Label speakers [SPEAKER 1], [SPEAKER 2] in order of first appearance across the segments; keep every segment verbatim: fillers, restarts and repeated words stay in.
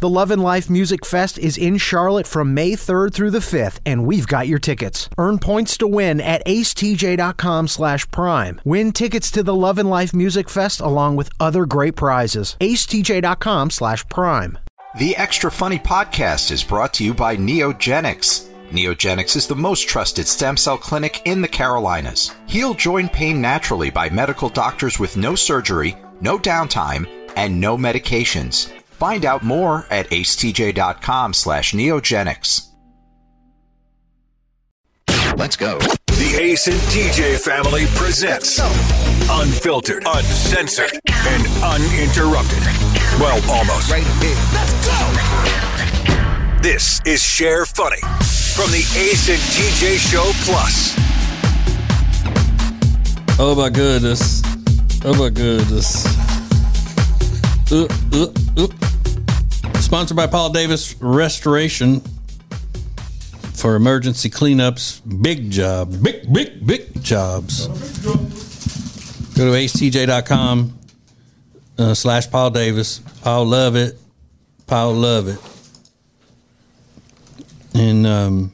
[SPEAKER 1] The Love and Life Music Fest is in Charlotte from May third through the fifth, and we've got your tickets. Earn points to win at acetj.com slash prime. Win tickets to the Love and Life Music Fest along with other great prizes. acetj.com slash prime.
[SPEAKER 2] The Extra Funny Podcast is brought to you by Neogenics. Neogenics is the most trusted stem cell clinic in the Carolinas. Heal joint pain naturally by medical doctors with no surgery, no downtime, and no medications. Find out more at acetj.com slash neogenics.
[SPEAKER 3] Let's go.
[SPEAKER 4] The Ace and T J family presents Unfiltered, Uncensored, and Uninterrupted. Well, almost.
[SPEAKER 3] Right here.
[SPEAKER 4] Let's go. This is Share Funny from the Ace and T J Show Plus.
[SPEAKER 5] Oh my goodness. Oh my goodness. Uh, uh, uh. Sponsored by Paul Davis Restoration for emergency cleanups. Big job. Big, big, big jobs. Go to acetj.com uh, slash Paul Davis. Paul love it. Paul love it. And um,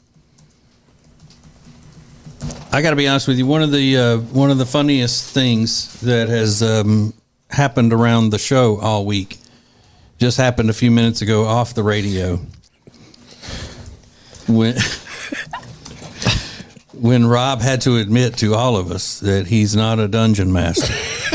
[SPEAKER 5] I got to be honest with you. One of the uh, one of the funniest things that has um, happened around the show all week just happened a few minutes ago off the radio. When when Rob had to admit to all of us that he's not a dungeon master.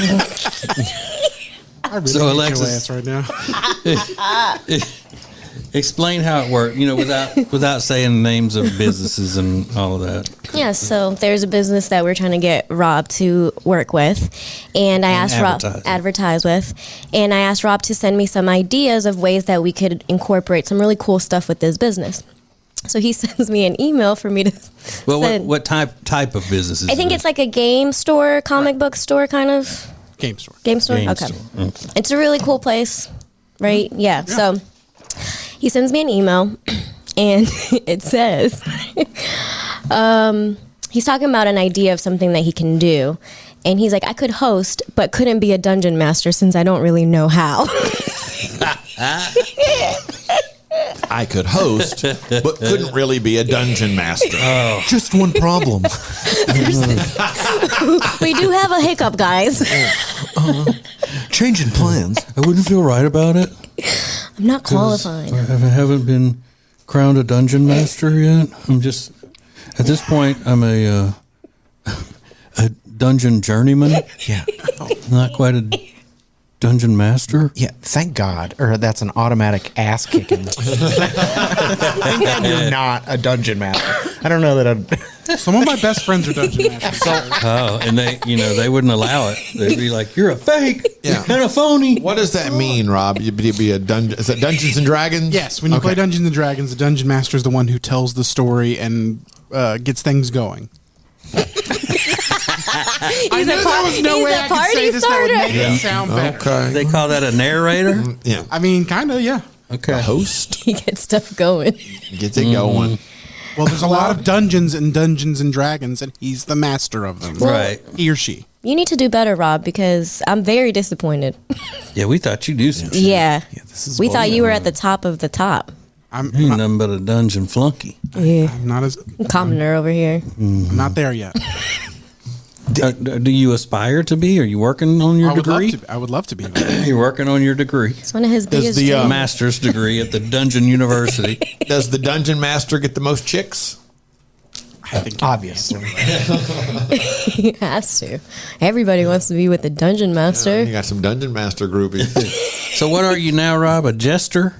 [SPEAKER 6] I really
[SPEAKER 5] So,
[SPEAKER 6] hate
[SPEAKER 5] Alexis-
[SPEAKER 6] your ass right now.
[SPEAKER 5] Explain how it worked, you know, without without saying names of businesses and all of that.
[SPEAKER 7] Yeah, so there's a business that we're trying to get Rob to work with, and I
[SPEAKER 5] And
[SPEAKER 7] asked Rob
[SPEAKER 5] advertise.
[SPEAKER 7] advertise with, and I asked Rob to send me some ideas of ways that we could incorporate some really cool stuff with this business. So he sends me an email for me to
[SPEAKER 5] Well, what,
[SPEAKER 7] send.
[SPEAKER 5] what type type of business is
[SPEAKER 7] I think
[SPEAKER 5] it?
[SPEAKER 7] it's like a game store, comic book store kind of.
[SPEAKER 6] Game store.
[SPEAKER 7] Game store?
[SPEAKER 5] Game
[SPEAKER 7] okay.
[SPEAKER 5] store. Okay.
[SPEAKER 7] It's a really cool place, right? Yeah. So he sends me an email, and it says, um, he's talking about an idea of something that he can do. And he's like, I could host, but couldn't be a dungeon master since I don't really know how.
[SPEAKER 8] I could host, but couldn't really be a dungeon master.
[SPEAKER 5] Oh.
[SPEAKER 8] Just one problem.
[SPEAKER 7] We do have a hiccup, guys.
[SPEAKER 8] Uh, changing plans.
[SPEAKER 5] I wouldn't feel right about it.
[SPEAKER 7] I'm not qualified.
[SPEAKER 5] I haven't been crowned a dungeon master yet. I'm just, at this point, I'm a uh, a dungeon journeyman.
[SPEAKER 9] Yeah.
[SPEAKER 5] Not quite a dungeon master.
[SPEAKER 9] Yeah, thank God. Or that's an automatic ass kicking. Thank God you're not a dungeon master. I don't know that I'm...
[SPEAKER 6] Some of my best friends are dungeon masters. So,
[SPEAKER 5] Oh, and they, you know, they wouldn't allow it. They'd be like, "You're a fake.
[SPEAKER 8] Yeah.
[SPEAKER 5] You're a phony."
[SPEAKER 8] What does that mean, Rob? You'd be be a dungeon? Is that Dungeons and Dragons?
[SPEAKER 6] yes, when you
[SPEAKER 8] Okay.
[SPEAKER 6] play Dungeons and Dragons, the dungeon master is the one who tells the story and uh, gets things going. I
[SPEAKER 7] He's
[SPEAKER 6] knew
[SPEAKER 7] a,
[SPEAKER 6] there
[SPEAKER 7] par-
[SPEAKER 6] was no
[SPEAKER 7] he's
[SPEAKER 6] way
[SPEAKER 7] a
[SPEAKER 6] I could
[SPEAKER 7] party
[SPEAKER 6] say this that would
[SPEAKER 7] starter.
[SPEAKER 6] make it sound better.
[SPEAKER 8] Okay.
[SPEAKER 5] They call that a narrator.
[SPEAKER 8] Yeah.
[SPEAKER 6] I mean, kind of, yeah.
[SPEAKER 5] Okay.
[SPEAKER 8] Host
[SPEAKER 7] He gets stuff going.
[SPEAKER 8] gets it going.
[SPEAKER 6] Well, there's a lot of dungeons and Dungeons and Dragons, and he's the master of them.
[SPEAKER 5] Right.
[SPEAKER 6] He or she.
[SPEAKER 7] You need to do better, Rob, because I'm very disappointed.
[SPEAKER 5] Yeah, we thought you do some shit.
[SPEAKER 7] Yeah.
[SPEAKER 8] this is
[SPEAKER 7] We thought you were
[SPEAKER 8] bullshit.
[SPEAKER 7] at the top of the top.
[SPEAKER 6] I'm,
[SPEAKER 5] You ain't
[SPEAKER 6] not,
[SPEAKER 5] nothing but a dungeon flunky.
[SPEAKER 7] Yeah.
[SPEAKER 6] I'm not as
[SPEAKER 7] Commoner over here.
[SPEAKER 6] I'm not there yet.
[SPEAKER 5] Uh, do you aspire to be? Are you working on your
[SPEAKER 6] I would love
[SPEAKER 5] degree?
[SPEAKER 6] to. Be, I would love to be.
[SPEAKER 5] You're working on your degree.
[SPEAKER 7] It's one of his
[SPEAKER 8] Does
[SPEAKER 7] biggest
[SPEAKER 8] the, uh,
[SPEAKER 7] dreams.
[SPEAKER 5] Master's degree at the Dungeon University.
[SPEAKER 8] Does the dungeon master get the most chicks?
[SPEAKER 6] I think
[SPEAKER 9] Obviously.
[SPEAKER 7] He has to. Everybody wants to be with the dungeon master.
[SPEAKER 8] You got some dungeon master groupies.
[SPEAKER 5] So what are you now, Rob? A jester?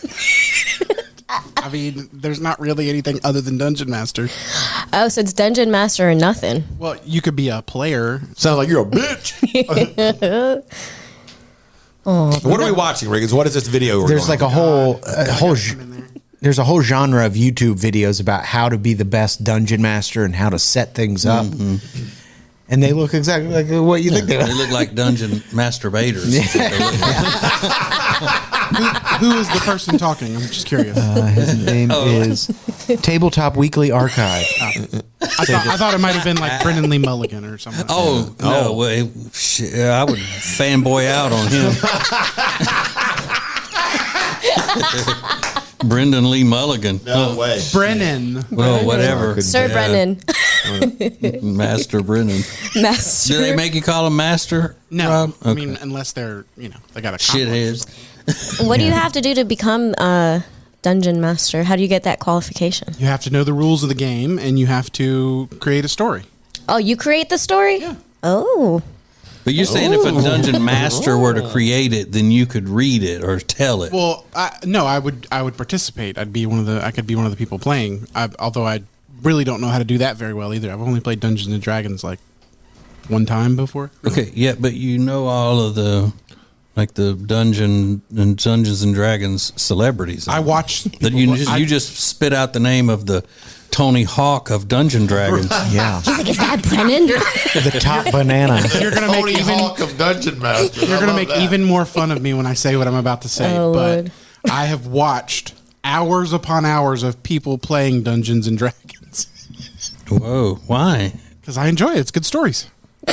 [SPEAKER 6] I mean, there's not really anything other than dungeon master.
[SPEAKER 7] Oh, so it's dungeon master or nothing.
[SPEAKER 6] Well, you could be a player.
[SPEAKER 8] Sounds like you're a bitch. What are we watching, Riggins? What is this video? We're
[SPEAKER 9] There's
[SPEAKER 8] going
[SPEAKER 9] like a
[SPEAKER 8] on?
[SPEAKER 9] whole, a whole, g- there's a whole genre of YouTube videos about how to be the best dungeon master and how to set things up. And they look exactly like what you think they
[SPEAKER 5] They
[SPEAKER 9] look.
[SPEAKER 5] look like dungeon masturbators. That's what they look like.
[SPEAKER 6] Who, who is the person talking? I'm just curious.
[SPEAKER 9] Uh, his name is Tabletop Weekly Archive.
[SPEAKER 6] I, thought, I thought it might have been like Brendan Lee Mulligan or something.
[SPEAKER 5] Oh, no. Well, shit, I would fanboy out on him. Brendan Lee Mulligan.
[SPEAKER 8] No way.
[SPEAKER 6] Brennan.
[SPEAKER 5] Well, whatever.
[SPEAKER 7] Sir Brennan.
[SPEAKER 5] Master Brennan.
[SPEAKER 7] Master.
[SPEAKER 5] Do they make you call him Master?
[SPEAKER 6] No,
[SPEAKER 5] Rob?
[SPEAKER 6] I
[SPEAKER 5] Okay.
[SPEAKER 6] mean unless they're you know they got a
[SPEAKER 5] Shitheads.
[SPEAKER 7] What do you have to do to become a dungeon master? How do you get that qualification?
[SPEAKER 6] You have to know the rules of the game, and you have to create a story.
[SPEAKER 7] Oh, you create the story?
[SPEAKER 6] Yeah.
[SPEAKER 7] Oh.
[SPEAKER 5] But you're saying if a dungeon master were to create it, then you could read it or tell it.
[SPEAKER 6] Well, I, no, I would I would participate. I'd be one of the I could be one of the people playing. I, although I really don't know how to do that very well either. I've only played Dungeons and Dragons like one time before.
[SPEAKER 5] Okay, yeah, but you know all of the like the dungeon and Dungeons and Dragons celebrities.
[SPEAKER 6] I watch.
[SPEAKER 5] that you
[SPEAKER 6] people-
[SPEAKER 5] just
[SPEAKER 6] I-
[SPEAKER 5] you just spit out the name of the Tony Hawk of Dungeon Dragons.
[SPEAKER 9] Yeah.
[SPEAKER 7] He's like, is that Brennan?
[SPEAKER 9] The top banana.
[SPEAKER 6] You're gonna make
[SPEAKER 8] Tony
[SPEAKER 6] even
[SPEAKER 8] Hawk of Dungeon Master.
[SPEAKER 6] you're gonna make even more fun of me when I say what I'm about to say.
[SPEAKER 7] Oh,
[SPEAKER 6] but
[SPEAKER 7] Lord.
[SPEAKER 6] I have watched hours upon hours of people playing Dungeons and Dragons
[SPEAKER 5] Whoa, why?
[SPEAKER 6] because I enjoy it. It's good stories.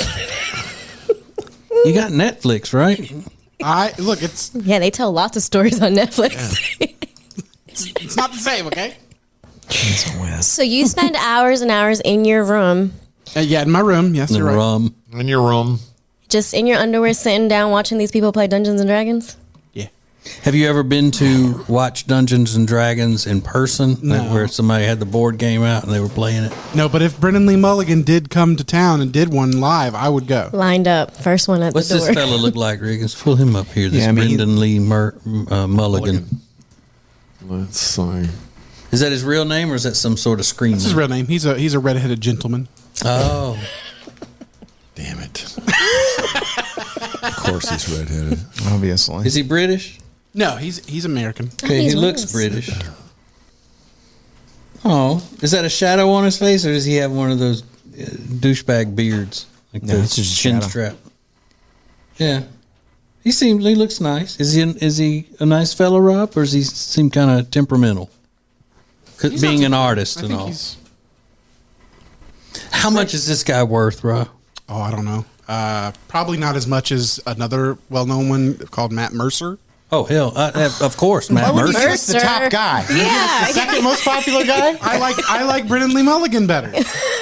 [SPEAKER 5] You got Netflix, right?
[SPEAKER 6] I look. It's
[SPEAKER 7] Yeah, they tell lots of stories on Netflix.
[SPEAKER 6] it's not the same. Okay.
[SPEAKER 7] So you spend hours and hours in your room,
[SPEAKER 6] Uh, yeah, in my room. Yes,
[SPEAKER 5] The
[SPEAKER 6] you're right.
[SPEAKER 5] rum.
[SPEAKER 8] in your room.
[SPEAKER 7] just in your underwear, sitting down watching these people play Dungeons and Dragons?
[SPEAKER 6] Yeah.
[SPEAKER 5] Have you ever been to watch Dungeons and Dragons in person,
[SPEAKER 6] No.
[SPEAKER 5] like where somebody had the board game out and they were playing it?
[SPEAKER 6] No, but if Brendan Lee Mulligan did come to town and did one live, I would go.
[SPEAKER 7] Lined up, first one at
[SPEAKER 5] What's
[SPEAKER 7] the door.
[SPEAKER 5] this fella look like, Riggins? Pull him up here. This
[SPEAKER 9] Yeah, I mean, he-
[SPEAKER 5] Brendan Lee Mur- uh, Mulligan.
[SPEAKER 8] Let's see.
[SPEAKER 5] Is that his real name or is that some sort of screen
[SPEAKER 6] That's his
[SPEAKER 5] name?
[SPEAKER 6] real name. He's a he's a redheaded gentleman.
[SPEAKER 5] Oh,
[SPEAKER 8] Damn it. Of course he's redheaded.
[SPEAKER 9] Obviously.
[SPEAKER 5] is he British?
[SPEAKER 6] No, he's he's American.
[SPEAKER 5] Okay,
[SPEAKER 7] He's
[SPEAKER 5] he looks
[SPEAKER 7] nice.
[SPEAKER 5] British. Oh, is that a shadow on his face, or does he have one of those uh, douchebag beards, like
[SPEAKER 9] No,
[SPEAKER 5] the
[SPEAKER 9] it's just a
[SPEAKER 5] chin
[SPEAKER 9] shadow.
[SPEAKER 5] strap? Yeah, he seems he looks nice. Is he is he a nice fellow, Rob, or does he seem kind of temperamental? 'Cause
[SPEAKER 6] He's
[SPEAKER 5] being
[SPEAKER 6] not
[SPEAKER 5] an
[SPEAKER 6] too-
[SPEAKER 5] artist
[SPEAKER 6] I
[SPEAKER 5] and
[SPEAKER 6] think
[SPEAKER 5] all.
[SPEAKER 6] he's.
[SPEAKER 5] How much is this guy worth, Rob?
[SPEAKER 6] Oh, I don't know. Uh, probably not as much as another well-known one called Matt Mercer.
[SPEAKER 5] Oh hell, uh, uh, of course, Matt
[SPEAKER 9] Why would you
[SPEAKER 5] Mercer.
[SPEAKER 9] pick the top guy?
[SPEAKER 7] Yeah.
[SPEAKER 9] The second most popular guy?
[SPEAKER 6] I like I like Brendan Lee Mulligan better.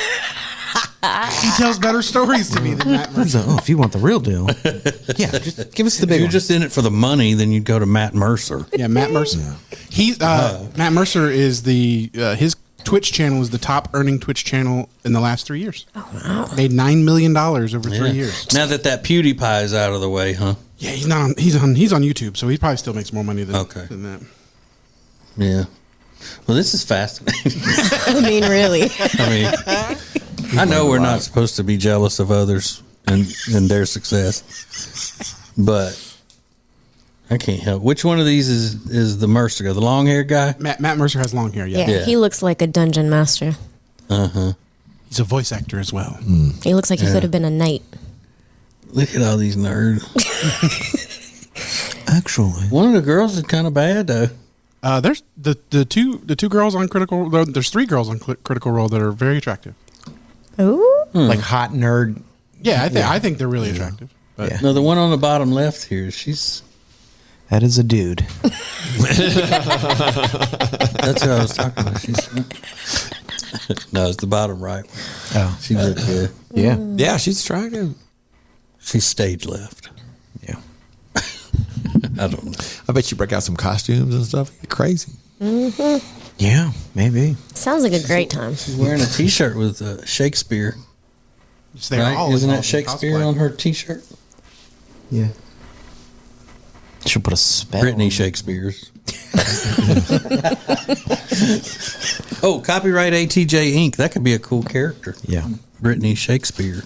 [SPEAKER 6] He tells better stories to me than Matt Mercer.
[SPEAKER 9] Oh, if you want the real deal. Yeah, just give us the
[SPEAKER 5] If
[SPEAKER 9] big
[SPEAKER 5] you're
[SPEAKER 9] one.
[SPEAKER 5] just in it for the money, then you'd go to Matt Mercer.
[SPEAKER 6] Yeah, Matt Mercer. He uh, Matt Mercer is the uh, his Twitch channel is the top earning Twitch channel in the last three years. Oh wow! Made nine million dollars over three
[SPEAKER 5] Yeah.
[SPEAKER 6] years.
[SPEAKER 5] Now that that PewDiePie is out of the way, huh?
[SPEAKER 6] Yeah, he's not on. He's on. He's on YouTube, so he probably still makes more money than
[SPEAKER 5] Okay.
[SPEAKER 6] than that.
[SPEAKER 5] Yeah. Well, this is fascinating.
[SPEAKER 7] I mean, really.
[SPEAKER 5] I mean, I know we're not supposed to be jealous of others and, and their success, but I can't help. Which one of these is, is the Mercer guy? The long haired guy?
[SPEAKER 6] Matt, Matt Mercer has long hair. Yeah.
[SPEAKER 7] Yeah,
[SPEAKER 5] Yeah.
[SPEAKER 7] he looks like a dungeon master.
[SPEAKER 5] Uh huh.
[SPEAKER 6] He's a voice actor as well.
[SPEAKER 7] He looks like he
[SPEAKER 5] Yeah.
[SPEAKER 7] could have been a knight.
[SPEAKER 5] Look at all these nerds.
[SPEAKER 9] Actually.
[SPEAKER 5] One of the girls is kind of bad, though.
[SPEAKER 6] Uh, there's the, the two the two girls on Critical. There's three girls on Cl- Critical Role that are very attractive.
[SPEAKER 7] Ooh.
[SPEAKER 9] Like hot nerd.
[SPEAKER 6] Yeah, I think I think they're really attractive. But
[SPEAKER 9] Yeah.
[SPEAKER 5] No, the one on the bottom left here, she's.
[SPEAKER 9] That is a dude.
[SPEAKER 5] That's who I was talking about. She's. No, it's the bottom right.
[SPEAKER 9] Oh.
[SPEAKER 5] She looked good.
[SPEAKER 9] Yeah.
[SPEAKER 8] Yeah, she's attractive.
[SPEAKER 5] She's stage left.
[SPEAKER 9] Yeah.
[SPEAKER 5] I don't know.
[SPEAKER 8] I bet you break out some costumes and stuff. You're crazy.
[SPEAKER 9] Yeah, maybe.
[SPEAKER 7] Sounds like a great time.
[SPEAKER 5] She's wearing a T-shirt with uh, Shakespeare.
[SPEAKER 6] so they're
[SPEAKER 5] Right?
[SPEAKER 6] all
[SPEAKER 5] Isn't that
[SPEAKER 6] involved in
[SPEAKER 5] Shakespeare
[SPEAKER 6] cosplay.
[SPEAKER 5] on her T-shirt?
[SPEAKER 9] Yeah. She'll put a spell.
[SPEAKER 5] Brittany
[SPEAKER 9] on
[SPEAKER 5] Shakespeare's. Oh, copyright A T J Incorporated. That could be a cool character.
[SPEAKER 9] it. Yeah.
[SPEAKER 5] Brittany Shakespeare.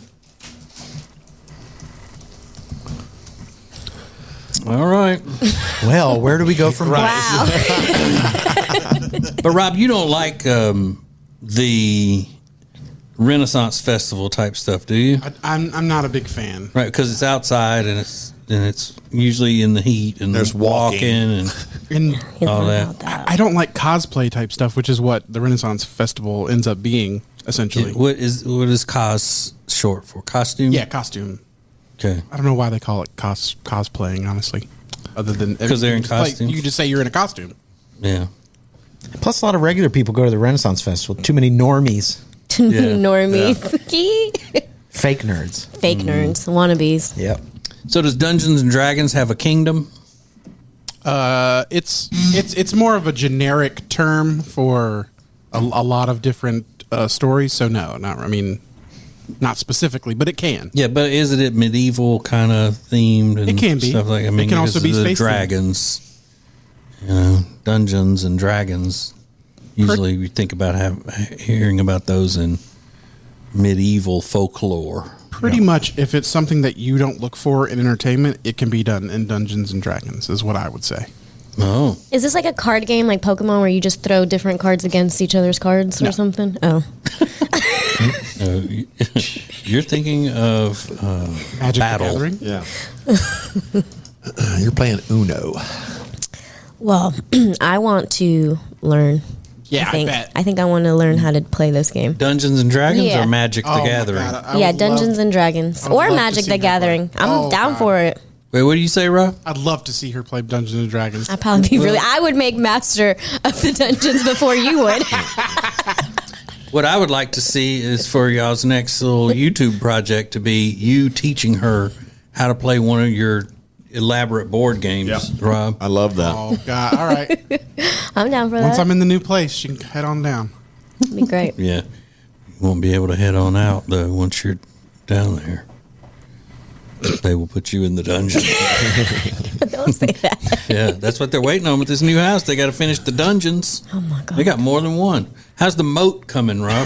[SPEAKER 5] All right.
[SPEAKER 9] Well, where do we go from
[SPEAKER 7] Wow.
[SPEAKER 5] But Rob, you don't like um, the Renaissance Festival type stuff, do you?
[SPEAKER 6] I, I'm I'm not a big fan.
[SPEAKER 5] Right, because it's outside and it's and it's usually in the heat and
[SPEAKER 8] There's
[SPEAKER 5] walking,
[SPEAKER 8] walking.
[SPEAKER 5] and
[SPEAKER 6] And
[SPEAKER 5] all that.
[SPEAKER 7] About that.
[SPEAKER 6] I don't like cosplay type stuff, which is what the Renaissance Festival ends up being essentially.
[SPEAKER 5] What is what is cos short for? Costume?
[SPEAKER 6] Yeah, costume.
[SPEAKER 5] Okay.
[SPEAKER 6] I don't know why they call it cos cosplaying. Honestly, other than
[SPEAKER 5] 'Cause they're in
[SPEAKER 6] you just play-
[SPEAKER 5] costumes.
[SPEAKER 6] you could just say you're in a costume.
[SPEAKER 5] Yeah.
[SPEAKER 9] Plus, a lot of regular people go to the Renaissance Festival. Too many normies,
[SPEAKER 7] Normies.
[SPEAKER 9] fake nerds.
[SPEAKER 7] Fake nerds. Wannabes.
[SPEAKER 9] Yep.
[SPEAKER 5] So does Dungeons and Dragons have a kingdom?
[SPEAKER 6] Uh, it's it's it's more of a generic term for a, a lot of different uh, stories. So no, not I mean, not specifically, but it can.
[SPEAKER 5] Yeah, but is it medieval kind of themed? And
[SPEAKER 6] It can be.
[SPEAKER 5] Stuff like I
[SPEAKER 6] It
[SPEAKER 5] mean,
[SPEAKER 6] can also
[SPEAKER 5] because
[SPEAKER 6] be
[SPEAKER 5] of the
[SPEAKER 6] space themed.
[SPEAKER 5] dragons. You know, Dungeons and Dragons. Usually, we think about have, hearing about those in medieval folklore.
[SPEAKER 6] Pretty much, if it's something that you don't look for in entertainment, it can be done in Dungeons and Dragons. Is what I would say.
[SPEAKER 5] Oh,
[SPEAKER 7] Is this like a card game like Pokemon where you just throw different cards against each other's cards
[SPEAKER 6] No.
[SPEAKER 7] or something? Oh.
[SPEAKER 5] uh, you're thinking of uh,
[SPEAKER 6] Magic
[SPEAKER 5] battle.
[SPEAKER 6] the Gathering.
[SPEAKER 8] Yeah. You're playing Uno.
[SPEAKER 7] Well, I want to learn.
[SPEAKER 6] Yeah,
[SPEAKER 7] I think.
[SPEAKER 6] I bet.
[SPEAKER 7] I think I want to learn how to play this game.
[SPEAKER 5] Dungeons and Dragons
[SPEAKER 7] Yeah.
[SPEAKER 5] or Magic the
[SPEAKER 6] Oh my
[SPEAKER 5] Gathering?
[SPEAKER 6] God, I
[SPEAKER 7] yeah,
[SPEAKER 6] would
[SPEAKER 7] Dungeons
[SPEAKER 6] love-
[SPEAKER 7] and Dragons
[SPEAKER 6] I would
[SPEAKER 7] or
[SPEAKER 6] love to
[SPEAKER 7] Magic
[SPEAKER 6] see
[SPEAKER 7] the
[SPEAKER 6] her
[SPEAKER 7] Gathering.
[SPEAKER 6] play.
[SPEAKER 7] I'm
[SPEAKER 6] Oh,
[SPEAKER 7] down
[SPEAKER 6] God.
[SPEAKER 7] for it.
[SPEAKER 5] Wait, what do you say, Rob?
[SPEAKER 6] I'd love to see her play Dungeons and Dragons.
[SPEAKER 7] I'd probably be really. I would make master of the dungeons before you would.
[SPEAKER 5] What I would like to see is for y'all's next little YouTube project to be you teaching her how to play one of your elaborate board games,
[SPEAKER 8] Yeah.
[SPEAKER 5] Rob.
[SPEAKER 8] I love that.
[SPEAKER 6] Oh God! All right.
[SPEAKER 7] I'm down for
[SPEAKER 6] Once
[SPEAKER 7] that.
[SPEAKER 6] I'm in the new place, she can head on down.
[SPEAKER 7] It'd be great.
[SPEAKER 5] Yeah. You won't be able to head on out, though, once you're down there. They will put you in the dungeon.
[SPEAKER 7] Don't say that.
[SPEAKER 5] Yeah, that's what they're waiting on with this new house. They got to finish the dungeons.
[SPEAKER 7] Oh my god.
[SPEAKER 5] They got more than one. How's the moat coming, Rob?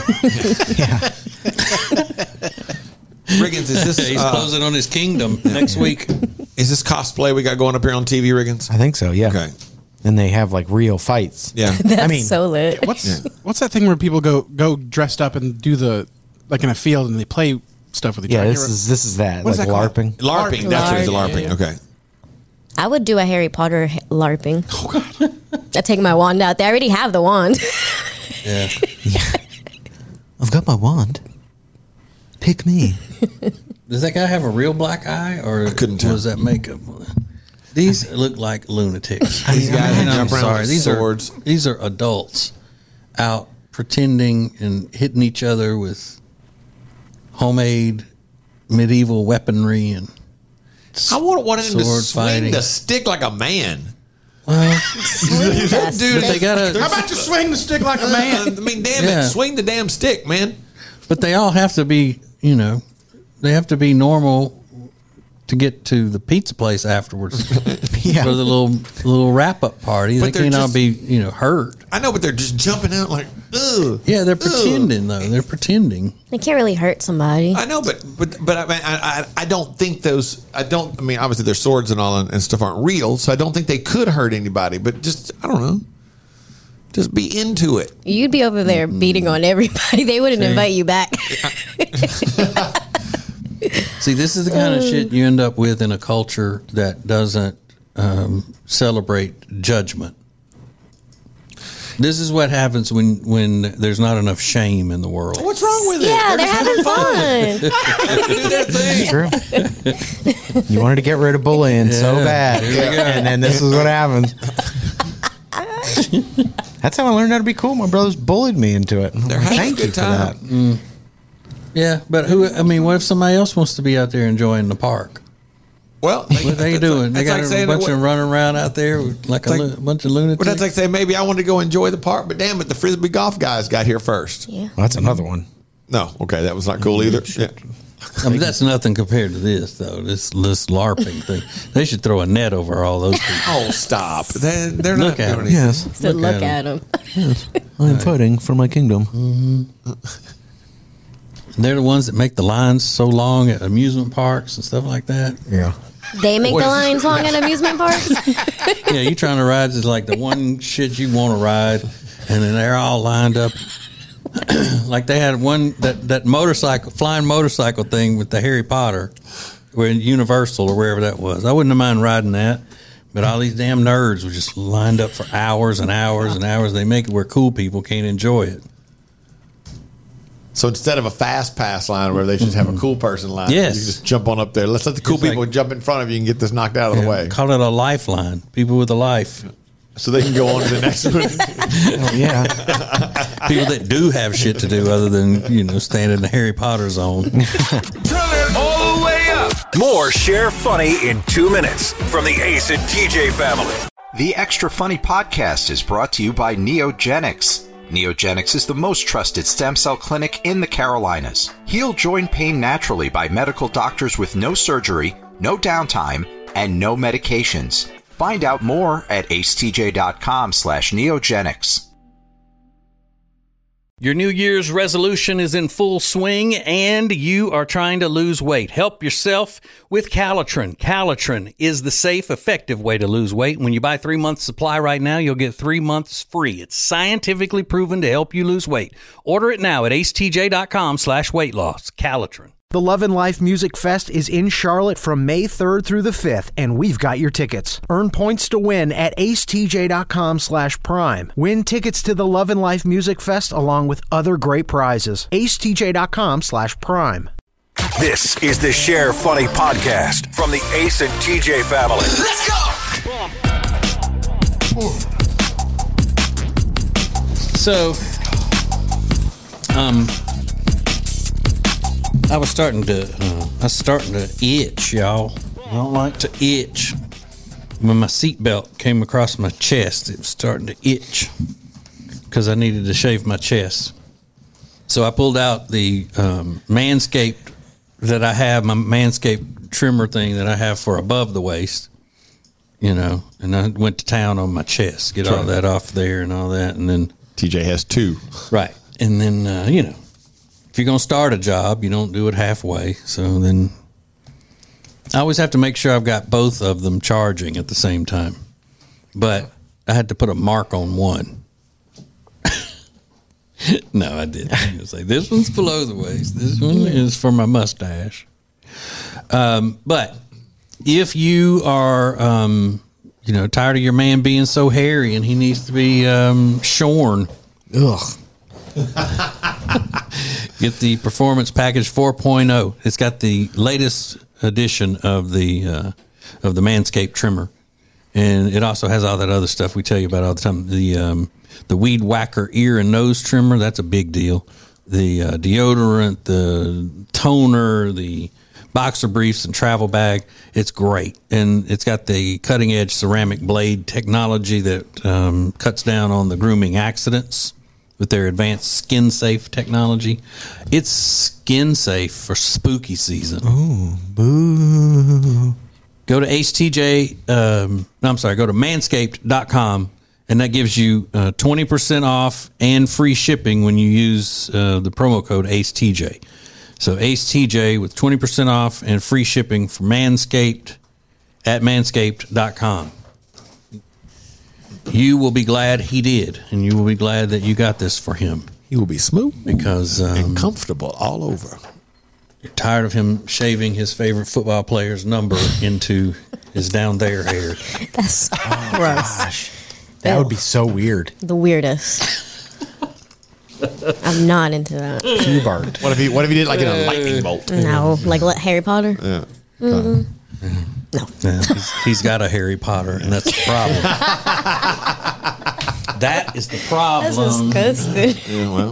[SPEAKER 8] Riggins, is this
[SPEAKER 5] He's
[SPEAKER 8] uh,
[SPEAKER 5] closing on his kingdom next week.
[SPEAKER 8] is this cosplay we got going up here on T V, Riggins?
[SPEAKER 9] I think so. Yeah.
[SPEAKER 8] Okay.
[SPEAKER 9] And they have like real fights.
[SPEAKER 8] Yeah.
[SPEAKER 7] That's
[SPEAKER 9] I mean-
[SPEAKER 7] so lit.
[SPEAKER 6] What's what's that thing where people go go dressed up and do the like in a field and they play stuff with each
[SPEAKER 9] Yeah.
[SPEAKER 6] other?
[SPEAKER 9] This is this is that
[SPEAKER 6] What is
[SPEAKER 9] like
[SPEAKER 6] that called?
[SPEAKER 9] LARPing.
[SPEAKER 8] LARPing. That's what it is,
[SPEAKER 7] LARPing.
[SPEAKER 8] LARPing.
[SPEAKER 6] Yeah, yeah.
[SPEAKER 8] Okay.
[SPEAKER 7] I would do a Harry Potter h- LARPing. Oh god. I take my wand out. They already have the wand.
[SPEAKER 5] Yeah.
[SPEAKER 9] I've got my wand. Pick me.
[SPEAKER 5] Does that guy have a real black eye, or
[SPEAKER 8] couldn't tell.
[SPEAKER 5] was that makeup? These look like lunatics.
[SPEAKER 8] These guys
[SPEAKER 5] And I'm
[SPEAKER 8] jump around
[SPEAKER 5] sorry.
[SPEAKER 8] with
[SPEAKER 5] These
[SPEAKER 8] swords.
[SPEAKER 5] are these are adults out pretending and hitting each other with homemade medieval weaponry and
[SPEAKER 8] I want one of them to
[SPEAKER 5] Sword
[SPEAKER 8] swing
[SPEAKER 5] fighting.
[SPEAKER 8] the stick like a man.
[SPEAKER 5] well,
[SPEAKER 7] Yes.
[SPEAKER 8] Dude,
[SPEAKER 5] but they gotta.
[SPEAKER 6] How about you swing the stick like a man?
[SPEAKER 8] I mean, damn
[SPEAKER 5] Yeah.
[SPEAKER 8] it. Swing the damn stick, man.
[SPEAKER 5] But they all have to be, you know, they have to be normal to get to the pizza place afterwards
[SPEAKER 9] Yeah.
[SPEAKER 5] for the little little wrap up party.
[SPEAKER 8] But
[SPEAKER 5] they
[SPEAKER 8] they're
[SPEAKER 5] can't all
[SPEAKER 8] just-
[SPEAKER 5] be, you know, hurt.
[SPEAKER 8] I know, but they're just jumping out like, ugh.
[SPEAKER 5] Yeah, they're
[SPEAKER 8] ugh.
[SPEAKER 5] pretending though. They're pretending.
[SPEAKER 7] They can't really hurt somebody.
[SPEAKER 8] I know, but but but I, mean, I I I don't think those. I don't. I mean, obviously their swords and all and, and stuff aren't real, so I don't think they could hurt anybody. But just I don't know. Just be into it.
[SPEAKER 7] You'd be over there beating on everybody. They wouldn't
[SPEAKER 5] See?
[SPEAKER 7] invite you back.
[SPEAKER 5] See, this is the kind of shit you end up with in a culture that doesn't um, celebrate judgment. This is what happens when, when there's not enough shame in the world.
[SPEAKER 8] What's wrong with it?
[SPEAKER 7] Yeah, they're having fun.
[SPEAKER 8] Do their thing.
[SPEAKER 9] True. You wanted to get rid of bullying so
[SPEAKER 5] Yeah,
[SPEAKER 9] bad,
[SPEAKER 5] here we go.
[SPEAKER 9] and then this is what happens. That's how I learned how to be cool. My brothers bullied me into it.
[SPEAKER 8] They're having
[SPEAKER 9] Thank
[SPEAKER 8] a
[SPEAKER 9] you
[SPEAKER 8] good
[SPEAKER 9] for
[SPEAKER 8] time.
[SPEAKER 9] that.
[SPEAKER 5] Yeah, but who? I mean, what if somebody else wants to be out there enjoying the park?
[SPEAKER 8] Well,
[SPEAKER 5] What are they
[SPEAKER 8] that's
[SPEAKER 5] doing?
[SPEAKER 8] Like,
[SPEAKER 5] They
[SPEAKER 8] that's
[SPEAKER 5] got
[SPEAKER 8] like
[SPEAKER 5] a
[SPEAKER 8] saying
[SPEAKER 5] bunch
[SPEAKER 8] that,
[SPEAKER 5] of running around out there with like a
[SPEAKER 8] like-
[SPEAKER 5] lu- bunch of lunatics.
[SPEAKER 8] But that's like saying maybe I want to go enjoy the park, but damn it, the frisbee golf guys got here first.
[SPEAKER 7] Yeah.
[SPEAKER 9] Well, that's another one.
[SPEAKER 8] No, okay, that was not cool either. Yeah.
[SPEAKER 5] I mean, that's nothing compared to this, though. This this LARPing thing. They should throw a net over all those people.
[SPEAKER 8] Oh, stop! They're, they're
[SPEAKER 5] Look
[SPEAKER 8] not
[SPEAKER 5] at
[SPEAKER 8] doing
[SPEAKER 5] them.
[SPEAKER 8] anything.
[SPEAKER 9] Yes,
[SPEAKER 7] So
[SPEAKER 5] Look
[SPEAKER 7] look,
[SPEAKER 5] at
[SPEAKER 7] at them.
[SPEAKER 9] I'm fighting for my kingdom.
[SPEAKER 5] They're the ones that make the lines so long at amusement parks and stuff like that.
[SPEAKER 9] Yeah.
[SPEAKER 7] They make
[SPEAKER 8] What
[SPEAKER 7] the
[SPEAKER 8] is
[SPEAKER 7] lines long at amusement parks.
[SPEAKER 5] Yeah, you trying to ride is like the one shit you want to ride, and then they're all lined up. Like they had one that that motorcycle flying motorcycle thing with the Harry Potter, where Universal or wherever that was. I wouldn't have mind riding that, but all these damn nerds were just lined up for hours and hours and hours. They make it where cool people can't enjoy it.
[SPEAKER 8] So instead of a fast pass line where they just have a cool person line,
[SPEAKER 5] Yes.
[SPEAKER 8] you just jump on up there. Let's let the cool
[SPEAKER 5] It's
[SPEAKER 8] people
[SPEAKER 5] like-
[SPEAKER 8] jump in front of you and get this knocked out of the way.
[SPEAKER 5] Call it a lifeline. People with a life.
[SPEAKER 8] So they can go on to the next one.
[SPEAKER 9] Oh, yeah.
[SPEAKER 5] People that do have shit to do other than, you know, stand in the Harry Potter zone.
[SPEAKER 4] Turn it all the way up. More Share Funny in two minutes from the Ace and T J family.
[SPEAKER 2] The Extra Funny podcast is brought to you by Neogenics. Neogenics is the most trusted stem cell clinic in the Carolinas. Heal joint pain naturally by medical doctors with no surgery, no downtime, and no medications. Find out more at acetj.com slash neogenics.
[SPEAKER 5] Your New Year's resolution is in full swing and you are trying to lose weight. Help yourself with Calitrin. Calitrin is the safe, effective way to lose weight. When you buy three months supply right now, you'll get three months free. It's scientifically proven to help you lose weight. Order it now at acetj.com slash weight loss. Calitrin.
[SPEAKER 1] The Love and Life Music Fest is in Charlotte from May third through the fifth, and we've got your tickets. Earn points to win at acetj.com slash prime. Win tickets to the Love and Life Music Fest along with other great prizes. acetj.com slash prime.
[SPEAKER 4] This is the Share Funny podcast from the Ace and T J family. Let's go!
[SPEAKER 5] So, um... I was starting to, uh, I was starting to itch, y'all. I don't like to itch. When my seatbelt came across my chest, it was starting to itch because I needed to shave my chest. So I pulled out the um, Manscaped that I have, my Manscaped trimmer thing that I have for above the waist, you know, and I went to town on my chest, get all that off there and all that, and then
[SPEAKER 8] T J has two.
[SPEAKER 5] Right. And then, uh, you know, if you're going to start a job, you don't do it halfway. So then I always have to make sure I've got both of them charging at the same time. But I had to put a mark on one. No, I didn't. I was like, this one's below the waist. This one is for my mustache. Um, but if you are, um, you know, tired of your man being so hairy and he needs to be um, shorn.
[SPEAKER 9] Ugh.
[SPEAKER 5] Get the Performance Package four point oh. It's got the latest edition of the uh, of the Manscaped trimmer, and it also has all that other stuff we tell you about all the time. The um, the Weed Whacker ear and nose trimmer, that's a big deal. The uh, deodorant, the toner, the boxer briefs and travel bag. It's great, and it's got the cutting edge ceramic blade technology that um, cuts down on the grooming accidents. With their advanced skin safe technology. It's skin safe for spooky season.
[SPEAKER 9] Ooh, boo.
[SPEAKER 5] Go to Ace T J, um, no, I'm sorry, go to manscaped dot com, and that gives you uh, twenty percent off and free shipping when you use uh, the promo code A C E T J. So Ace T J with twenty percent off and free shipping for Manscaped at manscaped dot com. You will be glad he did, and you will be glad that you got this for him.
[SPEAKER 8] He will be smooth
[SPEAKER 5] because um,
[SPEAKER 8] and comfortable all over.
[SPEAKER 5] You're tired of him shaving his favorite football player's number into his down there hair.
[SPEAKER 7] That's
[SPEAKER 9] Oh,
[SPEAKER 7] gross.
[SPEAKER 9] gosh. That would be so weird.
[SPEAKER 7] The weirdest. I'm not into that.
[SPEAKER 9] Pubart.
[SPEAKER 8] What if he? What if he did like in a lightning bolt?
[SPEAKER 7] No, like let Harry Potter.
[SPEAKER 8] Yeah.
[SPEAKER 7] Mm-mm. No.
[SPEAKER 5] Yeah, he's, he's got a Harry Potter, and that's the problem. That is the problem.
[SPEAKER 7] That's disgusting.
[SPEAKER 8] Yeah. Well,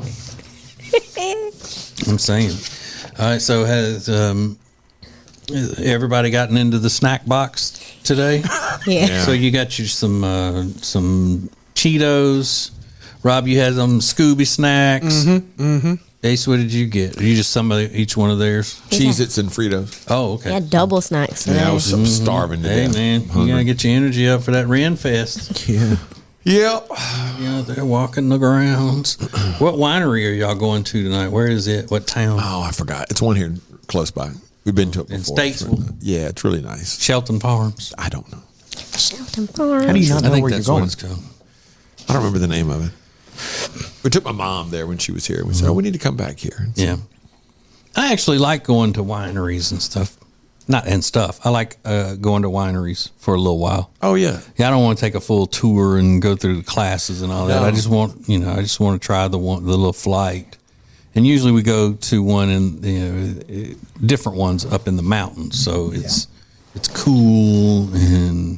[SPEAKER 5] I'm saying. All right. So has um, everybody gotten into the snack box today?
[SPEAKER 7] Yeah. Yeah.
[SPEAKER 5] So you got you some uh, some Cheetos. Rob, you had some Scooby snacks.
[SPEAKER 6] Mm-hmm. Mm-hmm.
[SPEAKER 5] Ace, what did you get? Are you just some of each one of theirs?
[SPEAKER 8] Cheez-Its and Fritos.
[SPEAKER 5] Oh, okay.
[SPEAKER 7] Yeah, double snacks.
[SPEAKER 8] Yeah, I was so starving to
[SPEAKER 5] Hey,
[SPEAKER 8] death.
[SPEAKER 5] man, you
[SPEAKER 8] Hungry.
[SPEAKER 5] gotta get your energy up for that Ren Fest.
[SPEAKER 9] Yeah.
[SPEAKER 8] Yep.
[SPEAKER 5] You out there walking the grounds. What winery are y'all going to tonight? Where is it? What town?
[SPEAKER 8] Oh, I forgot. It's one here close by. We've been to it before.
[SPEAKER 5] In Statesville?
[SPEAKER 8] Yeah, it's really nice.
[SPEAKER 5] Shelton Farms.
[SPEAKER 8] I don't know.
[SPEAKER 7] Shelton Farms.
[SPEAKER 9] How do you not
[SPEAKER 5] I
[SPEAKER 9] know
[SPEAKER 5] think
[SPEAKER 9] where you're
[SPEAKER 5] that's what
[SPEAKER 9] going?
[SPEAKER 5] it's called.
[SPEAKER 8] I don't remember the name of it. We took my mom there when she was here. We said, "Oh, we need to come back here." And so-
[SPEAKER 5] Yeah. I actually like going to wineries and stuff. Not and stuff. I like uh, going to wineries for a little while.
[SPEAKER 8] Oh yeah.
[SPEAKER 5] Yeah, I don't want to take a full tour and go through the classes and all that.
[SPEAKER 8] No.
[SPEAKER 5] I just want, you know, I just want to try the one, the little flight And usually we go to one in you know different ones up in the mountains, so it's yeah. it's cool and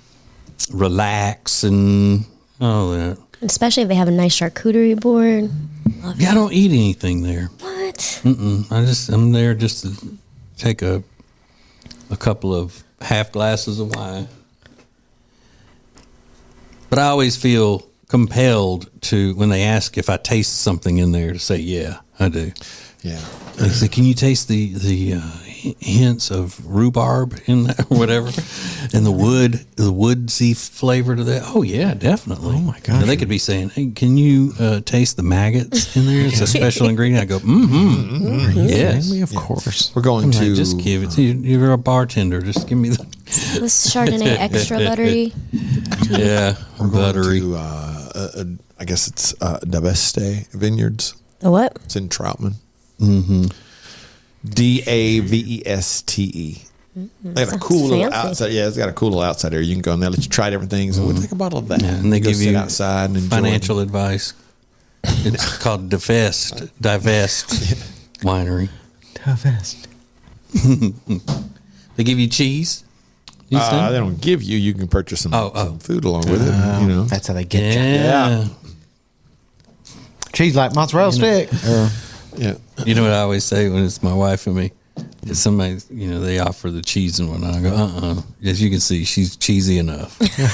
[SPEAKER 5] relax and all that.
[SPEAKER 7] Especially if they have a nice charcuterie board. Love
[SPEAKER 5] yeah, it. I don't eat anything there.
[SPEAKER 7] What?
[SPEAKER 5] Mm-mm. I just I'm there just to take a a couple of half glasses of wine. But I always feel compelled to, when they ask if I taste something in there, to say, yeah, I do.
[SPEAKER 8] Yeah.
[SPEAKER 5] They say, can you taste the, the uh, hints of rhubarb in that or whatever? And the wood, the woodsy flavor to that? Oh, yeah, definitely.
[SPEAKER 9] Oh, my gosh.
[SPEAKER 5] Now, they could be saying, hey, can you uh, taste the maggots in there? It's a special ingredient. I go, mm-hmm. mm-hmm. Yes.
[SPEAKER 9] Of course.
[SPEAKER 8] We're going
[SPEAKER 5] I'm
[SPEAKER 8] to...
[SPEAKER 5] like, just give it to you. You're a bartender. Just give me the...
[SPEAKER 7] Was Chardonnay extra buttery?
[SPEAKER 5] Yeah,
[SPEAKER 8] We're
[SPEAKER 5] buttery.
[SPEAKER 8] going to, uh, uh, uh, I guess it's uh, Daveste Vineyards.
[SPEAKER 7] The what?
[SPEAKER 8] It's in Troutman.
[SPEAKER 5] Mm-hmm.
[SPEAKER 8] D A V E S T E.
[SPEAKER 7] Mm-hmm.
[SPEAKER 8] They got a cool little outside. Yeah, it's got a cool little outside area. You can go in there, let you try different things. And we'll take a bottle of that.
[SPEAKER 5] Yeah, and they
[SPEAKER 8] go
[SPEAKER 5] give
[SPEAKER 8] sit
[SPEAKER 5] you
[SPEAKER 8] outside and enjoy
[SPEAKER 5] financial
[SPEAKER 8] it.
[SPEAKER 5] advice. It's called Divest, Divest Winery.
[SPEAKER 9] Divest.
[SPEAKER 5] They give you cheese. You
[SPEAKER 8] Uh,
[SPEAKER 5] said?
[SPEAKER 8] they don't give you. You can purchase some,
[SPEAKER 5] Oh, oh.
[SPEAKER 8] some food along with it. You know,
[SPEAKER 9] That's how they get you.
[SPEAKER 5] yeah.
[SPEAKER 8] Yeah.
[SPEAKER 9] Cheese like mozzarella stick. Or,
[SPEAKER 8] yeah.
[SPEAKER 5] You know what I always say when it's my wife and me? If somebody, you know, they offer the cheese and whatnot, I go, uh-uh. As you can see, she's cheesy enough.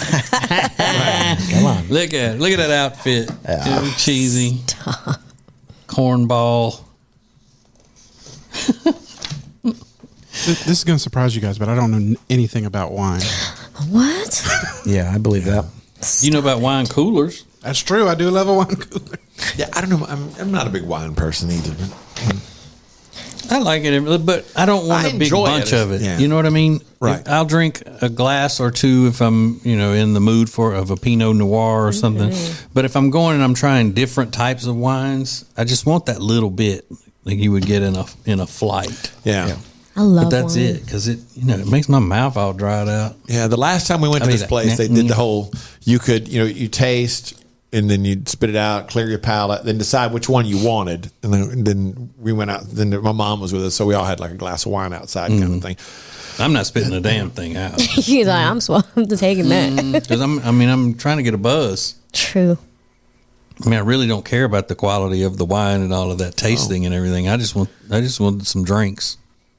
[SPEAKER 9] come on.
[SPEAKER 5] Look at Look at that outfit. Yeah. Cheesy.
[SPEAKER 7] Stop.
[SPEAKER 5] Cornball.
[SPEAKER 6] This this is going to surprise you guys, but I don't know n- anything about wine.
[SPEAKER 7] What?
[SPEAKER 9] Yeah, I believe that.
[SPEAKER 5] You know about wine coolers.
[SPEAKER 6] That's true. I do love a wine cooler.
[SPEAKER 8] Yeah, I don't know. I'm, I'm not a big wine person either.
[SPEAKER 5] I like it, but I don't want
[SPEAKER 8] I
[SPEAKER 5] a big
[SPEAKER 8] enjoy
[SPEAKER 5] bunch
[SPEAKER 8] it.
[SPEAKER 5] of it.
[SPEAKER 8] Yeah.
[SPEAKER 5] You know what I mean?
[SPEAKER 8] Right.
[SPEAKER 5] If I'll drink a glass or two if I'm, you know, in the mood for of a Pinot Noir or something. Mm-hmm. But if I'm going and I'm trying different types of wines, I just want that little bit like you would get in a in a flight.
[SPEAKER 8] Yeah. Yeah.
[SPEAKER 7] I love
[SPEAKER 5] But that's
[SPEAKER 7] wine.
[SPEAKER 5] it because it, you know, it makes my mouth all dried out.
[SPEAKER 8] Yeah, the last time we went
[SPEAKER 5] I
[SPEAKER 8] to
[SPEAKER 5] mean,
[SPEAKER 8] this place, they
[SPEAKER 5] that-
[SPEAKER 8] did the whole, you could, you know, you taste and then you'd spit it out, clear your palate, then decide which one you wanted. And then, and then we went out, then my mom was with us, so we all had like a glass of wine outside
[SPEAKER 5] Mm.
[SPEAKER 8] kind of thing.
[SPEAKER 5] I'm not spitting a damn thing out
[SPEAKER 7] He's like, I'm swallowing, I'm taking that.
[SPEAKER 5] because I'm. I mean, I'm trying to get a buzz.
[SPEAKER 7] True.
[SPEAKER 5] I mean, I really don't care about the quality of the wine and all of that tasting
[SPEAKER 8] Oh.
[SPEAKER 5] and everything. I just want, I just want some drinks.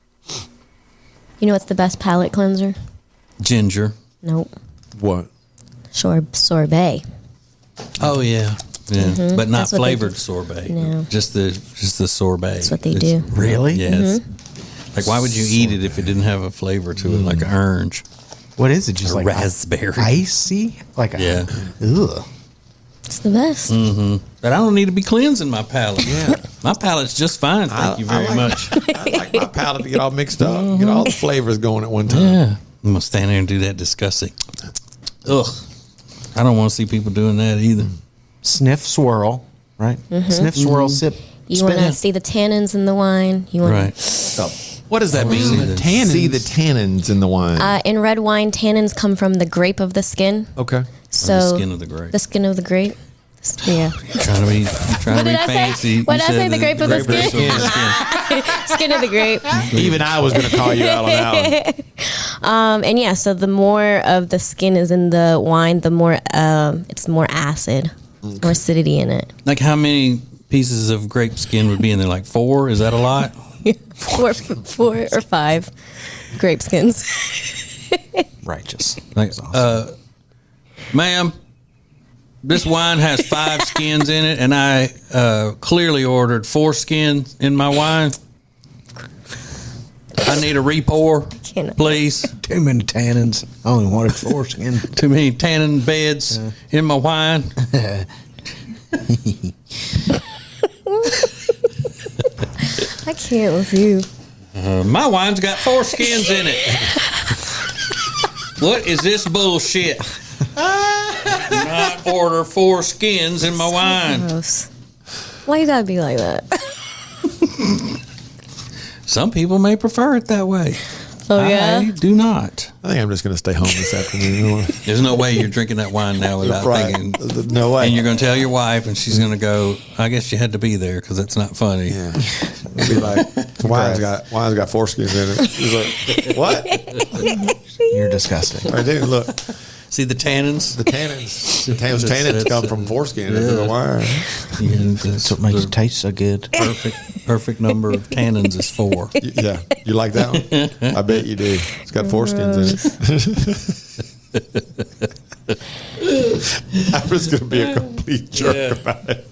[SPEAKER 7] You know what's the best palate cleanser?
[SPEAKER 5] Ginger.
[SPEAKER 7] Nope.
[SPEAKER 8] What?
[SPEAKER 7] Sor- sorbet.
[SPEAKER 5] Oh yeah, yeah,
[SPEAKER 7] Mhm.
[SPEAKER 5] but not
[SPEAKER 7] That's what they
[SPEAKER 5] flavored
[SPEAKER 7] do.
[SPEAKER 5] sorbet.
[SPEAKER 7] No.
[SPEAKER 5] Just the just the sorbet.
[SPEAKER 7] That's what they
[SPEAKER 5] It's-
[SPEAKER 7] do.
[SPEAKER 9] Really?
[SPEAKER 5] Yes. Like, why would you eat it if it didn't have a flavor to it, like an orange?
[SPEAKER 9] What is it? Just
[SPEAKER 5] Or
[SPEAKER 9] like
[SPEAKER 5] raspberry.
[SPEAKER 9] icy? Like a,
[SPEAKER 5] Yeah.
[SPEAKER 9] Ugh.
[SPEAKER 7] It's the best.
[SPEAKER 5] Mm-hmm. But I don't need to be cleansing my palate.
[SPEAKER 8] Yeah.
[SPEAKER 5] My palate's just fine. Thank
[SPEAKER 8] I-
[SPEAKER 5] you
[SPEAKER 8] I
[SPEAKER 5] very
[SPEAKER 8] like-
[SPEAKER 5] much.
[SPEAKER 8] I like my palate to get all mixed up, get all the flavors going at one time.
[SPEAKER 5] Yeah. I'm gonna stand there and do that disgusting. Ugh. I don't want to see people doing that either.
[SPEAKER 9] Sniff, swirl, right? Sniff, swirl, sip.
[SPEAKER 7] You want to
[SPEAKER 9] spin.
[SPEAKER 7] see the tannins in the wine. You want
[SPEAKER 5] Right.
[SPEAKER 8] So, what does that mean?
[SPEAKER 5] see the
[SPEAKER 6] tannins.
[SPEAKER 8] See the tannins in the wine.
[SPEAKER 7] Uh, in red wine, tannins come from the grape of the skin.
[SPEAKER 8] okay.
[SPEAKER 7] So
[SPEAKER 5] the skin of the grape.
[SPEAKER 7] The skin of the grape. Yeah.
[SPEAKER 5] Trying to be, trying to
[SPEAKER 7] What
[SPEAKER 5] be
[SPEAKER 7] did I say?
[SPEAKER 5] fancy.
[SPEAKER 7] What
[SPEAKER 5] You
[SPEAKER 7] did I say?
[SPEAKER 5] said
[SPEAKER 7] The grape of the
[SPEAKER 5] grape
[SPEAKER 7] skin?
[SPEAKER 5] of the skin.
[SPEAKER 7] Skin of the grape.
[SPEAKER 8] Even I was going to call you out on that one.
[SPEAKER 7] Um, and yeah, so the more of the skin is in the wine, the more um, it's more acid, more acidity in it.
[SPEAKER 5] Like, how many pieces of grape skin would be in there? Like four? Is that a lot?
[SPEAKER 7] four, four or five grape skins.
[SPEAKER 9] Righteous.
[SPEAKER 5] Like, uh, ma'am, this wine has five skins in it, and I uh, clearly ordered four skins in my wine. I need a re-pour,
[SPEAKER 7] Cannot.
[SPEAKER 5] please.
[SPEAKER 9] Too many tannins. I only wanted four skin.
[SPEAKER 5] Too many tannin beds in my wine.
[SPEAKER 7] I can't with you.
[SPEAKER 5] Uh, my wine's got four skins in it. What is this bullshit? Not order four skins in my wine.
[SPEAKER 7] Gross. Why you gotta be like that?
[SPEAKER 5] Some people may prefer it that way.
[SPEAKER 7] Oh, yeah?
[SPEAKER 5] I do not.
[SPEAKER 8] I think I'm just going to stay home this afternoon.
[SPEAKER 5] There's no way you're drinking that wine now without
[SPEAKER 8] Right.
[SPEAKER 5] thinking.
[SPEAKER 8] No way.
[SPEAKER 5] And you're going to tell your wife, and she's going to go, I guess you had to be there because that's not funny.
[SPEAKER 8] Yeah. It'd be like, wine's got, wine's got foreskins in it. He's like, what?
[SPEAKER 9] You're disgusting.
[SPEAKER 8] I do. Look,
[SPEAKER 5] See the tannins?
[SPEAKER 8] the tannins. The tannins, tannins come from foreskin into the wine.
[SPEAKER 5] Yeah,
[SPEAKER 9] That's what makes it taste so good.
[SPEAKER 5] perfect, perfect number of tannins is four.
[SPEAKER 8] Yeah. You like that one? I bet you do. It's got foreskins in it. I was going to be a complete jerk
[SPEAKER 5] Yeah.
[SPEAKER 8] about it.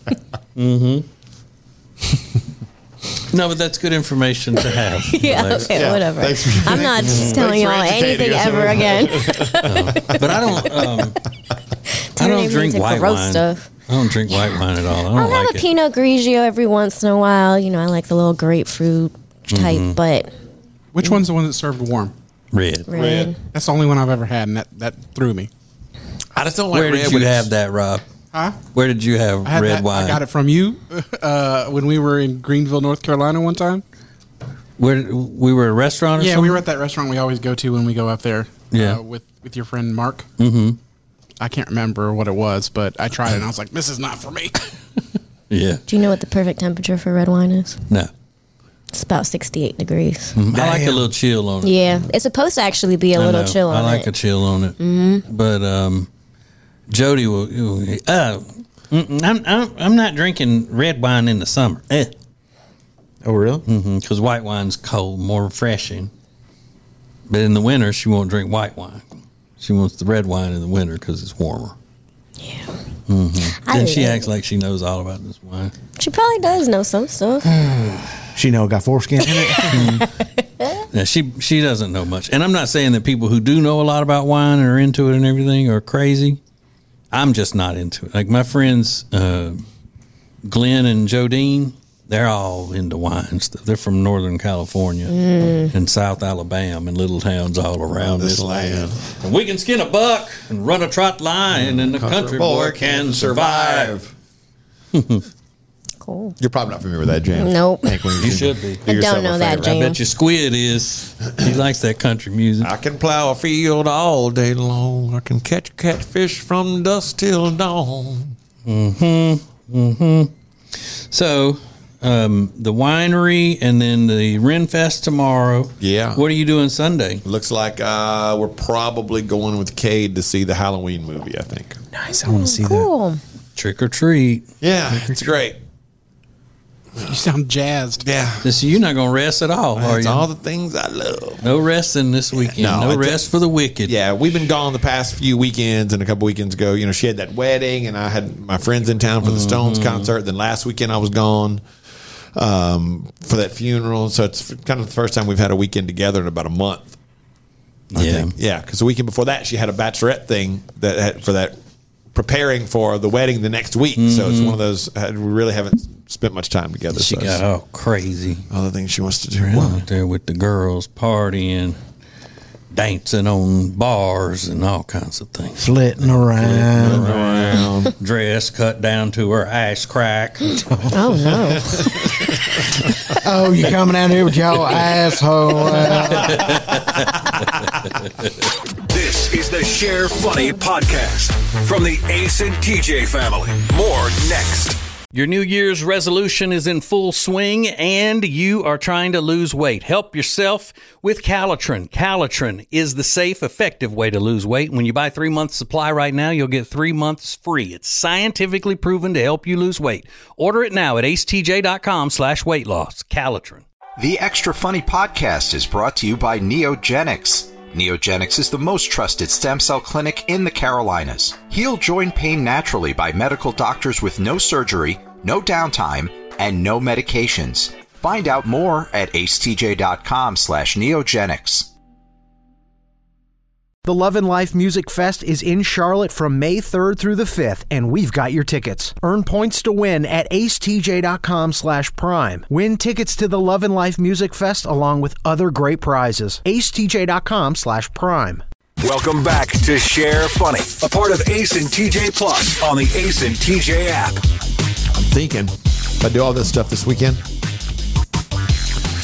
[SPEAKER 5] No, but that's good information to have.
[SPEAKER 7] Yeah,
[SPEAKER 5] Alex.
[SPEAKER 7] okay,
[SPEAKER 8] Yeah,
[SPEAKER 7] whatever.
[SPEAKER 8] thanks for-
[SPEAKER 7] I'm not
[SPEAKER 8] Thanks
[SPEAKER 7] telling
[SPEAKER 8] for
[SPEAKER 7] y'all
[SPEAKER 8] educating
[SPEAKER 7] anything
[SPEAKER 8] us.
[SPEAKER 7] ever again.
[SPEAKER 5] But I don't. Um, I
[SPEAKER 7] Turning
[SPEAKER 5] don't
[SPEAKER 7] me
[SPEAKER 5] drink
[SPEAKER 7] into
[SPEAKER 5] white
[SPEAKER 7] gross
[SPEAKER 5] wine.
[SPEAKER 7] stuff.
[SPEAKER 5] I don't drink white wine at all. I don't
[SPEAKER 7] I'll have
[SPEAKER 5] like
[SPEAKER 7] a
[SPEAKER 5] it.
[SPEAKER 7] Pinot Grigio every once in a while. You know, I like the little grapefruit type,
[SPEAKER 5] Mm-hmm.
[SPEAKER 7] but
[SPEAKER 6] Which one's the one that's served warm?
[SPEAKER 5] Red.
[SPEAKER 7] red.
[SPEAKER 6] That's the only one I've ever had, and that, that threw me.
[SPEAKER 8] I just don't like
[SPEAKER 5] Where
[SPEAKER 8] red
[SPEAKER 5] did you
[SPEAKER 8] when it's-
[SPEAKER 5] have that, Rob?
[SPEAKER 6] Huh?
[SPEAKER 5] Where did you have
[SPEAKER 6] I had
[SPEAKER 5] red
[SPEAKER 6] that,
[SPEAKER 5] wine?
[SPEAKER 6] I got it from you uh, when we were in Greenville, North Carolina one time.
[SPEAKER 5] Where we were at a restaurant or
[SPEAKER 6] Yeah,
[SPEAKER 5] something?
[SPEAKER 6] we were at that restaurant we always go to when we go up there.
[SPEAKER 5] Yeah.
[SPEAKER 6] uh, with with your friend Mark. Mm-hmm. I can't remember what it was, but I tried it and I was like, "This is not for me."
[SPEAKER 5] Yeah.
[SPEAKER 7] Do you know what the perfect temperature for red wine is?
[SPEAKER 5] No.
[SPEAKER 7] It's about sixty-eight degrees.
[SPEAKER 5] I like a little chill on it.
[SPEAKER 7] Yeah, it's supposed to actually be a
[SPEAKER 5] I
[SPEAKER 7] little
[SPEAKER 5] know.
[SPEAKER 7] chill on
[SPEAKER 5] I like
[SPEAKER 7] it.
[SPEAKER 5] a chill on it. Mm-hmm. But um, Jody will. Uh, mm, I'm, I'm I'm not drinking red wine in the summer. Eh.
[SPEAKER 9] Oh, really?
[SPEAKER 5] Because white wine's cold, more refreshing. But in the winter, she won't drink white wine. She wants the red wine in the winter because it's warmer.
[SPEAKER 7] Yeah.
[SPEAKER 5] Mm-hmm.
[SPEAKER 7] I
[SPEAKER 5] And she
[SPEAKER 7] love
[SPEAKER 5] acts like she knows all about this wine.
[SPEAKER 7] She probably does know some stuff.
[SPEAKER 9] She know it got foreskin in it.
[SPEAKER 5] Yeah, she she doesn't know much. And I'm not saying that people who do know a lot about wine and are into it and everything are crazy. I'm just not into it. Like my friends, uh, Glenn and Jodine, they're all into wine stuff. They're from Northern California and South Alabama and little towns all around
[SPEAKER 8] This
[SPEAKER 5] this land.
[SPEAKER 8] land.
[SPEAKER 5] And we can skin a buck and run a trot line, and the country boy can survive.
[SPEAKER 7] Cool.
[SPEAKER 8] You're probably not familiar with that jam.
[SPEAKER 7] Nope.
[SPEAKER 8] Hank Williams
[SPEAKER 5] You
[SPEAKER 8] Jr.
[SPEAKER 5] should be.
[SPEAKER 8] Do
[SPEAKER 7] I
[SPEAKER 8] yourself
[SPEAKER 7] don't
[SPEAKER 8] a
[SPEAKER 7] know that
[SPEAKER 8] favor.
[SPEAKER 5] I
[SPEAKER 7] jam.
[SPEAKER 5] bet you Squid is. He likes that country music.
[SPEAKER 8] I can plow a field all day long. I can catch a catfish from dusk till dawn.
[SPEAKER 5] So, um, the winery and then the Renfest tomorrow.
[SPEAKER 8] Yeah.
[SPEAKER 5] What are you doing Sunday?
[SPEAKER 8] Looks like uh, we're probably going with Cade to see the Halloween movie, I think.
[SPEAKER 9] Nice. I want to see that.
[SPEAKER 7] Cool.
[SPEAKER 5] Trick or treat.
[SPEAKER 8] Yeah, it's great.
[SPEAKER 6] You sound jazzed.
[SPEAKER 8] Yeah.
[SPEAKER 5] This you're not gonna rest at all, are
[SPEAKER 8] It's
[SPEAKER 5] you?
[SPEAKER 8] all the things I love.
[SPEAKER 5] No resting this weekend.
[SPEAKER 8] No,
[SPEAKER 5] No,
[SPEAKER 8] it's-
[SPEAKER 5] rest for the wicked.
[SPEAKER 8] Yeah, we've been gone the past few weekends, and a couple weekends ago, you know, she had that wedding, and I had my friends in town for the Stones concert. Then last weekend I was gone um, for that funeral. So it's kind of the first time we've had a weekend together in about a month. I
[SPEAKER 5] Yeah.
[SPEAKER 8] think. Yeah, because the weekend before that, she had a bachelorette thing that had, for that preparing for the wedding the next week. So it's one of those uh, we really haven't spent much time together.
[SPEAKER 5] She
[SPEAKER 8] so
[SPEAKER 5] got
[SPEAKER 8] it's
[SPEAKER 5] all crazy
[SPEAKER 8] other things she wants to do.
[SPEAKER 5] out there with the girls partying, dancing on bars, and all kinds of things.
[SPEAKER 9] Flitting around.
[SPEAKER 8] Around.
[SPEAKER 5] Dress cut down to her ass crack.
[SPEAKER 7] Oh no.
[SPEAKER 9] Oh, you coming out here with y'all asshole.
[SPEAKER 4] This is the Share Funny podcast from the Ace and T J family. More next.
[SPEAKER 5] Your New Year's resolution is in full swing and you are trying to lose weight. Help yourself with Calitrin. Calitrin is the safe, effective way to lose weight. When you buy three months supply right now, you'll get three months free. It's scientifically proven to help you lose weight. Order it now at acetj.com slash weight loss. Calitrin.
[SPEAKER 2] The Extra Funny podcast is brought to you by Neogenics. Neogenics is the most trusted stem cell clinic in the Carolinas. Heal joint pain naturally by medical doctors with no surgery, no downtime, and no medications. Find out more at acetj.com slash neogenics.
[SPEAKER 1] The Love and Life Music Fest is in Charlotte from May third through the fifth, and we've got your tickets. Earn points to win at acetj.com slash prime. Win tickets to the Love and Life Music Fest along with other great prizes. acetj.com slash prime.
[SPEAKER 4] Welcome back to Share Funny, a part of Ace and T J Plus on the Ace and T J app.
[SPEAKER 8] I'm thinking if I do all this stuff this weekend,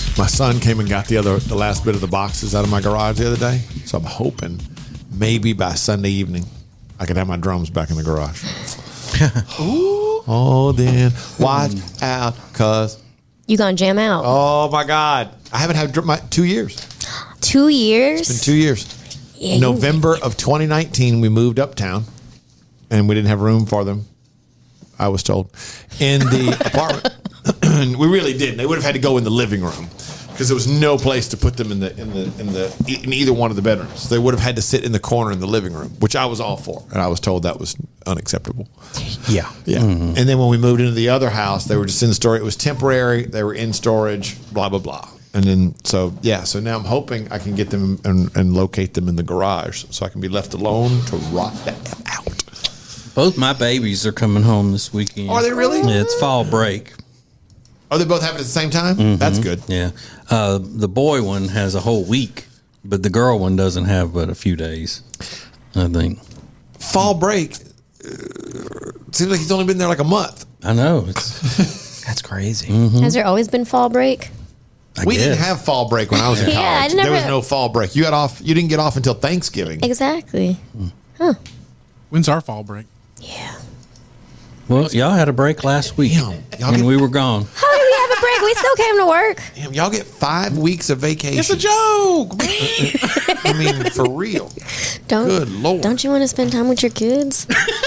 [SPEAKER 8] My son came and got the other, the last bit of the boxes out of my garage the other day. So I'm hoping maybe by Sunday evening I could have my drums back in the garage. Ooh. Oh, then watch out, cuz.
[SPEAKER 7] You gonna jam out?
[SPEAKER 8] Oh my God! I haven't had dr- my two years.
[SPEAKER 7] Two years.
[SPEAKER 8] It's been two years.
[SPEAKER 7] Yeah, you-
[SPEAKER 8] November of twenty nineteen, we moved uptown, and we didn't have room for them. I was told in the apartment. We really didn't. They would have had to go in the living room because there was no place to put them in the in the in the in either one of the bedrooms. They would have had to sit in the corner in the living room, which I was all for, and I was told that was unacceptable.
[SPEAKER 9] Yeah.
[SPEAKER 8] Yeah. Mm-hmm. And then when we moved into the other house, they were just in storage. It was temporary. They were in storage, blah, blah, blah. And then, so, yeah. So now I'm hoping I can get them and, and locate them in the garage so I can be left alone to rot that out.
[SPEAKER 5] Both my babies are coming home this weekend.
[SPEAKER 8] Are they really?
[SPEAKER 5] Yeah, it's fall break.
[SPEAKER 8] Oh, they both have it at the same time?
[SPEAKER 5] Mm-hmm.
[SPEAKER 8] That's good.
[SPEAKER 5] Yeah. Uh, the boy one has a whole week, but the girl one doesn't have but a few days, I think.
[SPEAKER 8] Fall break. Uh, seems like he's only been there like a month.
[SPEAKER 5] I know. It's
[SPEAKER 9] That's crazy.
[SPEAKER 5] Mm-hmm.
[SPEAKER 7] Has there always been fall break?
[SPEAKER 5] I
[SPEAKER 8] we
[SPEAKER 5] guess.
[SPEAKER 8] didn't have fall break when I was in
[SPEAKER 7] Yeah, I
[SPEAKER 8] college.
[SPEAKER 7] never-
[SPEAKER 8] There was no fall break. You got off. You didn't get off until Thanksgiving.
[SPEAKER 7] Exactly.
[SPEAKER 6] When's our fall break?
[SPEAKER 7] Yeah.
[SPEAKER 5] Well, y'all had a break last week,
[SPEAKER 8] Damn, y'all
[SPEAKER 5] and
[SPEAKER 8] get-
[SPEAKER 5] we were gone.
[SPEAKER 7] How did we have a break? We still came to work.
[SPEAKER 8] Damn, y'all get five weeks of vacation.
[SPEAKER 6] It's a joke.
[SPEAKER 8] I mean, for real.
[SPEAKER 7] Don't.
[SPEAKER 8] Good Lord.
[SPEAKER 7] Don't you want to spend time with your kids?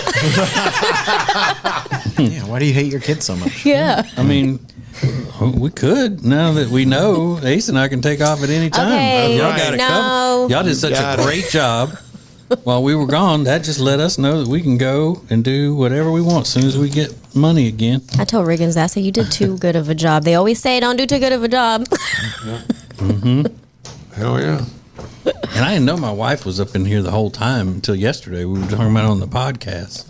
[SPEAKER 9] Yeah, why do you hate your kids so much?
[SPEAKER 7] Yeah.
[SPEAKER 5] I mean, we could now that we know Ace and I can take off at any time.
[SPEAKER 7] Okay,
[SPEAKER 5] Y'all got it
[SPEAKER 7] no.
[SPEAKER 5] covered. Y'all did such
[SPEAKER 8] Got
[SPEAKER 5] a
[SPEAKER 8] it.
[SPEAKER 5] great job while we were gone. That just let us know that we can go and do whatever we want as soon as we get money again.
[SPEAKER 7] I told Riggins that. I said, you did too good of a job. They always say, don't do too good of a job.
[SPEAKER 8] Hell yeah.
[SPEAKER 5] And I didn't know my wife was up in here the whole time until yesterday. We were talking about it on the podcast.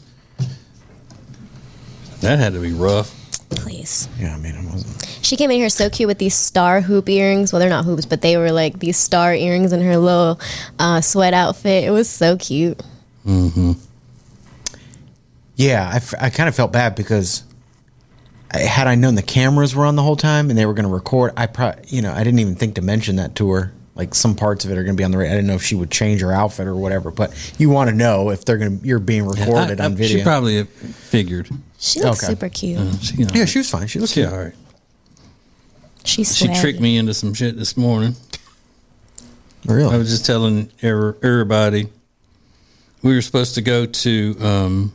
[SPEAKER 5] That had to be rough.
[SPEAKER 7] Please.
[SPEAKER 9] Yeah, I mean, it wasn't.
[SPEAKER 7] She came in here so cute with these star hoop earrings. Well, they're not hoops, but they were like these star earrings in her little uh, sweat outfit. It was so cute.
[SPEAKER 5] Mm-hmm.
[SPEAKER 9] Yeah, I, f- I kind of felt bad because I, had I known the cameras were on the whole time and they were going to record, I probably, you know, I didn't even think to mention that to her. Like some parts of it are going to be on the. I didn't know if she would change her outfit or whatever. But you want to know if they're going to. You're being recorded
[SPEAKER 5] I- I-
[SPEAKER 9] on video.
[SPEAKER 5] She probably figured.
[SPEAKER 7] She looks
[SPEAKER 9] Okay.
[SPEAKER 7] super cute.
[SPEAKER 5] Uh, she, you know,
[SPEAKER 9] Yeah, she was fine. She looked
[SPEAKER 5] she
[SPEAKER 9] cute.
[SPEAKER 5] all right.
[SPEAKER 7] She's
[SPEAKER 5] She
[SPEAKER 7] swaggy.
[SPEAKER 5] tricked me into some shit this morning.
[SPEAKER 9] Really?
[SPEAKER 5] I was just telling er- everybody we were supposed to go to um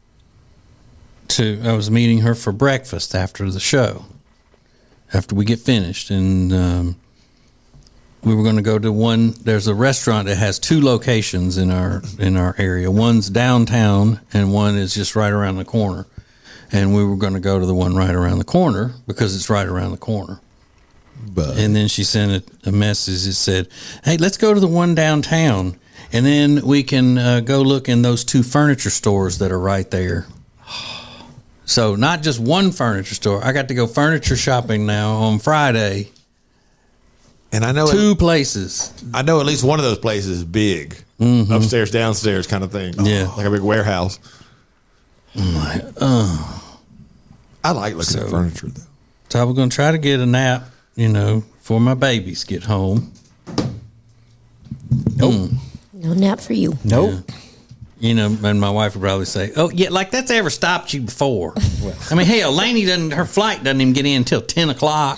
[SPEAKER 5] to I was meeting her for breakfast after the show. After we get finished, and um we were going to go to one. There's a restaurant that has two locations in our in our area. One's downtown, and one is just right around the corner. And we were going to go to the one right around the corner because it's right around the corner.
[SPEAKER 8] But
[SPEAKER 5] And then she sent a, a message that said, "Hey, let's go to the one downtown, and then we can uh, go look in those two furniture stores that are right there." So not just one furniture store. I got to go furniture shopping now on Friday.
[SPEAKER 8] and I know
[SPEAKER 5] Two places.
[SPEAKER 8] I know at least one of those places is big, upstairs, downstairs kind of thing.
[SPEAKER 5] Yeah.
[SPEAKER 8] like a big warehouse.
[SPEAKER 5] I'm like, oh.
[SPEAKER 8] I like looking
[SPEAKER 5] So-
[SPEAKER 8] at furniture though.
[SPEAKER 5] So I was going to try to get a nap, you know, before my babies get home.
[SPEAKER 9] Nope.
[SPEAKER 7] No nap for you.
[SPEAKER 9] Nope.
[SPEAKER 5] You know, and my wife would probably say, "Oh, yeah, like that's ever stopped you before." I mean, hell, Lainey doesn't. Her flight doesn't even get in until ten o'clock.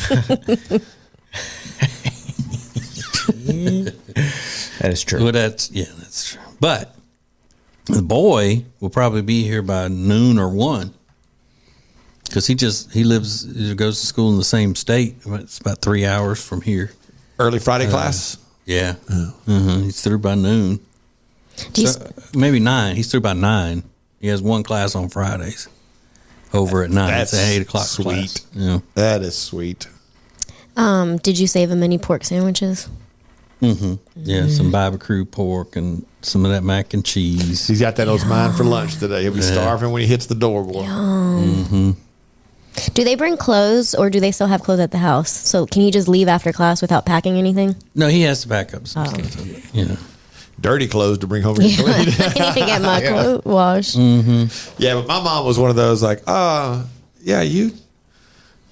[SPEAKER 9] That is true.
[SPEAKER 5] Well, that's yeah, that's true. But the boy will probably be here by noon or one because he just he lives he goes to school in the same state. It's about three hours from here.
[SPEAKER 8] Early Friday class.
[SPEAKER 5] Yeah, uh-huh. He's through by noon.
[SPEAKER 7] Do you,
[SPEAKER 5] So, maybe nine. He's through by nine. He has one class on Fridays. Over at nine.
[SPEAKER 8] That's
[SPEAKER 5] It's an eight o'clock
[SPEAKER 8] sweet.
[SPEAKER 5] class. Yeah.
[SPEAKER 8] That is sweet.
[SPEAKER 7] um, did you save him any pork sandwiches?
[SPEAKER 5] Mm-hmm. Yeah, some barbecue pork and some of that mac and cheese.
[SPEAKER 8] He's got that on his mind for lunch today. He'll be
[SPEAKER 5] Yeah.
[SPEAKER 8] starving when he hits the door, boy.
[SPEAKER 5] Mm-hmm.
[SPEAKER 7] Do they bring clothes or do they still have clothes at the house? So can you just leave after class without packing anything?
[SPEAKER 5] No, he has to back up some
[SPEAKER 7] Oh.
[SPEAKER 5] stuff. You know.
[SPEAKER 8] Dirty clothes to bring home. and
[SPEAKER 7] Yeah,
[SPEAKER 8] clean.
[SPEAKER 7] I need to get my
[SPEAKER 8] Yeah.
[SPEAKER 7] clothes washed.
[SPEAKER 5] Mm-hmm.
[SPEAKER 8] Yeah, but my mom was one of those like, uh, yeah, you,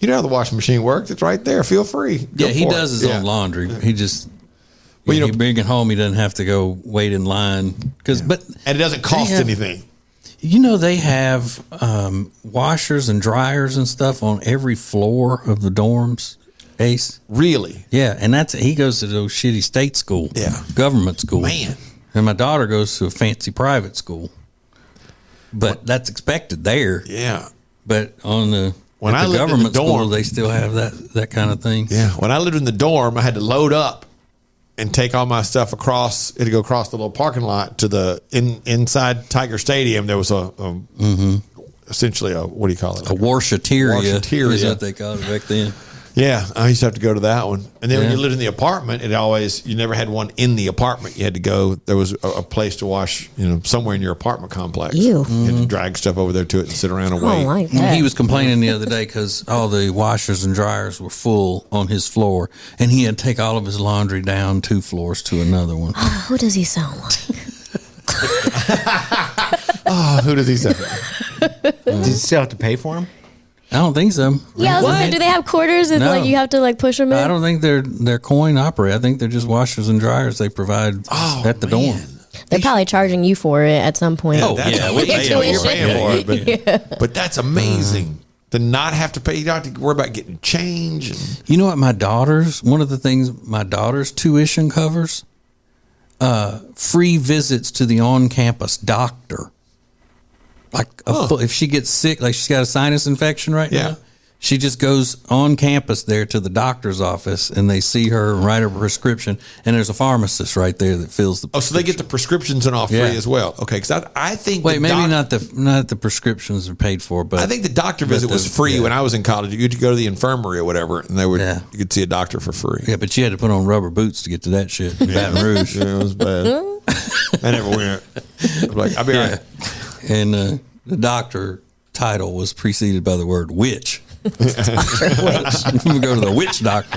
[SPEAKER 8] You know how the washing machine works. It's right there. Feel free. Go
[SPEAKER 5] Yeah, he
[SPEAKER 8] for
[SPEAKER 5] does
[SPEAKER 8] it.
[SPEAKER 5] his
[SPEAKER 8] Yeah.
[SPEAKER 5] own laundry. He just,
[SPEAKER 8] Well,
[SPEAKER 5] you
[SPEAKER 8] you
[SPEAKER 5] know,
[SPEAKER 8] know-
[SPEAKER 5] bring it home. He doesn't have to go wait in line. Cause, but
[SPEAKER 8] And it doesn't cost
[SPEAKER 5] They have-
[SPEAKER 8] anything.
[SPEAKER 5] you know, they have um, washers and dryers and stuff on every floor of the dorms. Ace,
[SPEAKER 8] Really?
[SPEAKER 5] yeah, and that's he goes to those shitty state school,
[SPEAKER 8] Yeah.
[SPEAKER 5] government school,
[SPEAKER 8] Man.
[SPEAKER 5] and my daughter goes to a fancy private school, but that's expected there.
[SPEAKER 8] Yeah.
[SPEAKER 5] But on the
[SPEAKER 8] When
[SPEAKER 5] at
[SPEAKER 8] I
[SPEAKER 5] the
[SPEAKER 8] lived in the
[SPEAKER 5] government school,
[SPEAKER 8] dorm-
[SPEAKER 5] they still have that that kind of thing.
[SPEAKER 8] Yeah. When I lived in the dorm, I had to load up and take all my stuff across. It had to go across the little parking lot to the in inside Tiger Stadium. There was a, a essentially a what do you call it?
[SPEAKER 5] A warshateria,
[SPEAKER 8] Washateria.
[SPEAKER 5] is what they called it back then.
[SPEAKER 8] Yeah, I used to have to go to that one. And then when
[SPEAKER 5] Yeah.
[SPEAKER 8] you lived in the apartment, it always you never had one in the apartment. You had to go. There was a, a place to wash, you know, somewhere in your apartment complex.
[SPEAKER 7] Ew.
[SPEAKER 8] You had to drag stuff over there to it and sit around and
[SPEAKER 7] I
[SPEAKER 8] wait.
[SPEAKER 7] don't like that.
[SPEAKER 5] He was complaining the other day because all the washers and dryers were full on his floor, and he had to take all of his laundry down two floors to another one.
[SPEAKER 7] Who does he sound like?
[SPEAKER 8] Oh, who does he say?
[SPEAKER 9] Did you still have to pay for them?
[SPEAKER 5] I don't think so.
[SPEAKER 7] Yeah, I was gonna say, do they have quarters and
[SPEAKER 5] No.
[SPEAKER 7] like you have to like push them in?
[SPEAKER 5] I don't think they're they're coin operated. I think they're just washers and dryers they provide
[SPEAKER 8] Oh,
[SPEAKER 5] at the dorm.
[SPEAKER 7] They're probably charging you for it at some point.
[SPEAKER 5] Oh,
[SPEAKER 8] That's
[SPEAKER 5] yeah,
[SPEAKER 8] what
[SPEAKER 5] we
[SPEAKER 8] you're
[SPEAKER 5] pay
[SPEAKER 8] paying,
[SPEAKER 5] for
[SPEAKER 8] you're
[SPEAKER 5] it.
[SPEAKER 8] paying for it. But, but that's amazing to not have to pay. You don't have to worry about getting change. And,
[SPEAKER 5] You know what? My daughter's one of the things my daughter's tuition covers uh, free visits to the on-campus doctor. Like a
[SPEAKER 8] Huh.
[SPEAKER 5] full, if she gets sick, like she's got a sinus infection right
[SPEAKER 8] Yeah.
[SPEAKER 5] now, she just goes on campus there to the doctor's office, and they see her and write her a prescription. And there's a pharmacist right there that fills the.
[SPEAKER 8] oh, so they get the prescriptions and all free
[SPEAKER 5] Yeah.
[SPEAKER 8] as well. Okay, because I, I think
[SPEAKER 5] Wait,
[SPEAKER 8] the
[SPEAKER 5] maybe
[SPEAKER 8] doc-
[SPEAKER 5] not the not the prescriptions are paid for, but
[SPEAKER 8] I think the doctor
[SPEAKER 5] but
[SPEAKER 8] visit
[SPEAKER 5] the-
[SPEAKER 8] was free
[SPEAKER 5] yeah.
[SPEAKER 8] when I was in college. You could go to the infirmary or whatever, and they would
[SPEAKER 5] Yeah.
[SPEAKER 8] you could see a doctor for free.
[SPEAKER 5] Yeah, but you had to put on rubber boots to get to that shit. in Baton Rouge.
[SPEAKER 8] Yeah, it was bad. I never went. I was like, I'll be all
[SPEAKER 5] Yeah.
[SPEAKER 8] right.
[SPEAKER 5] And uh, the doctor title was preceded by the word witch. we go to the witch doctor.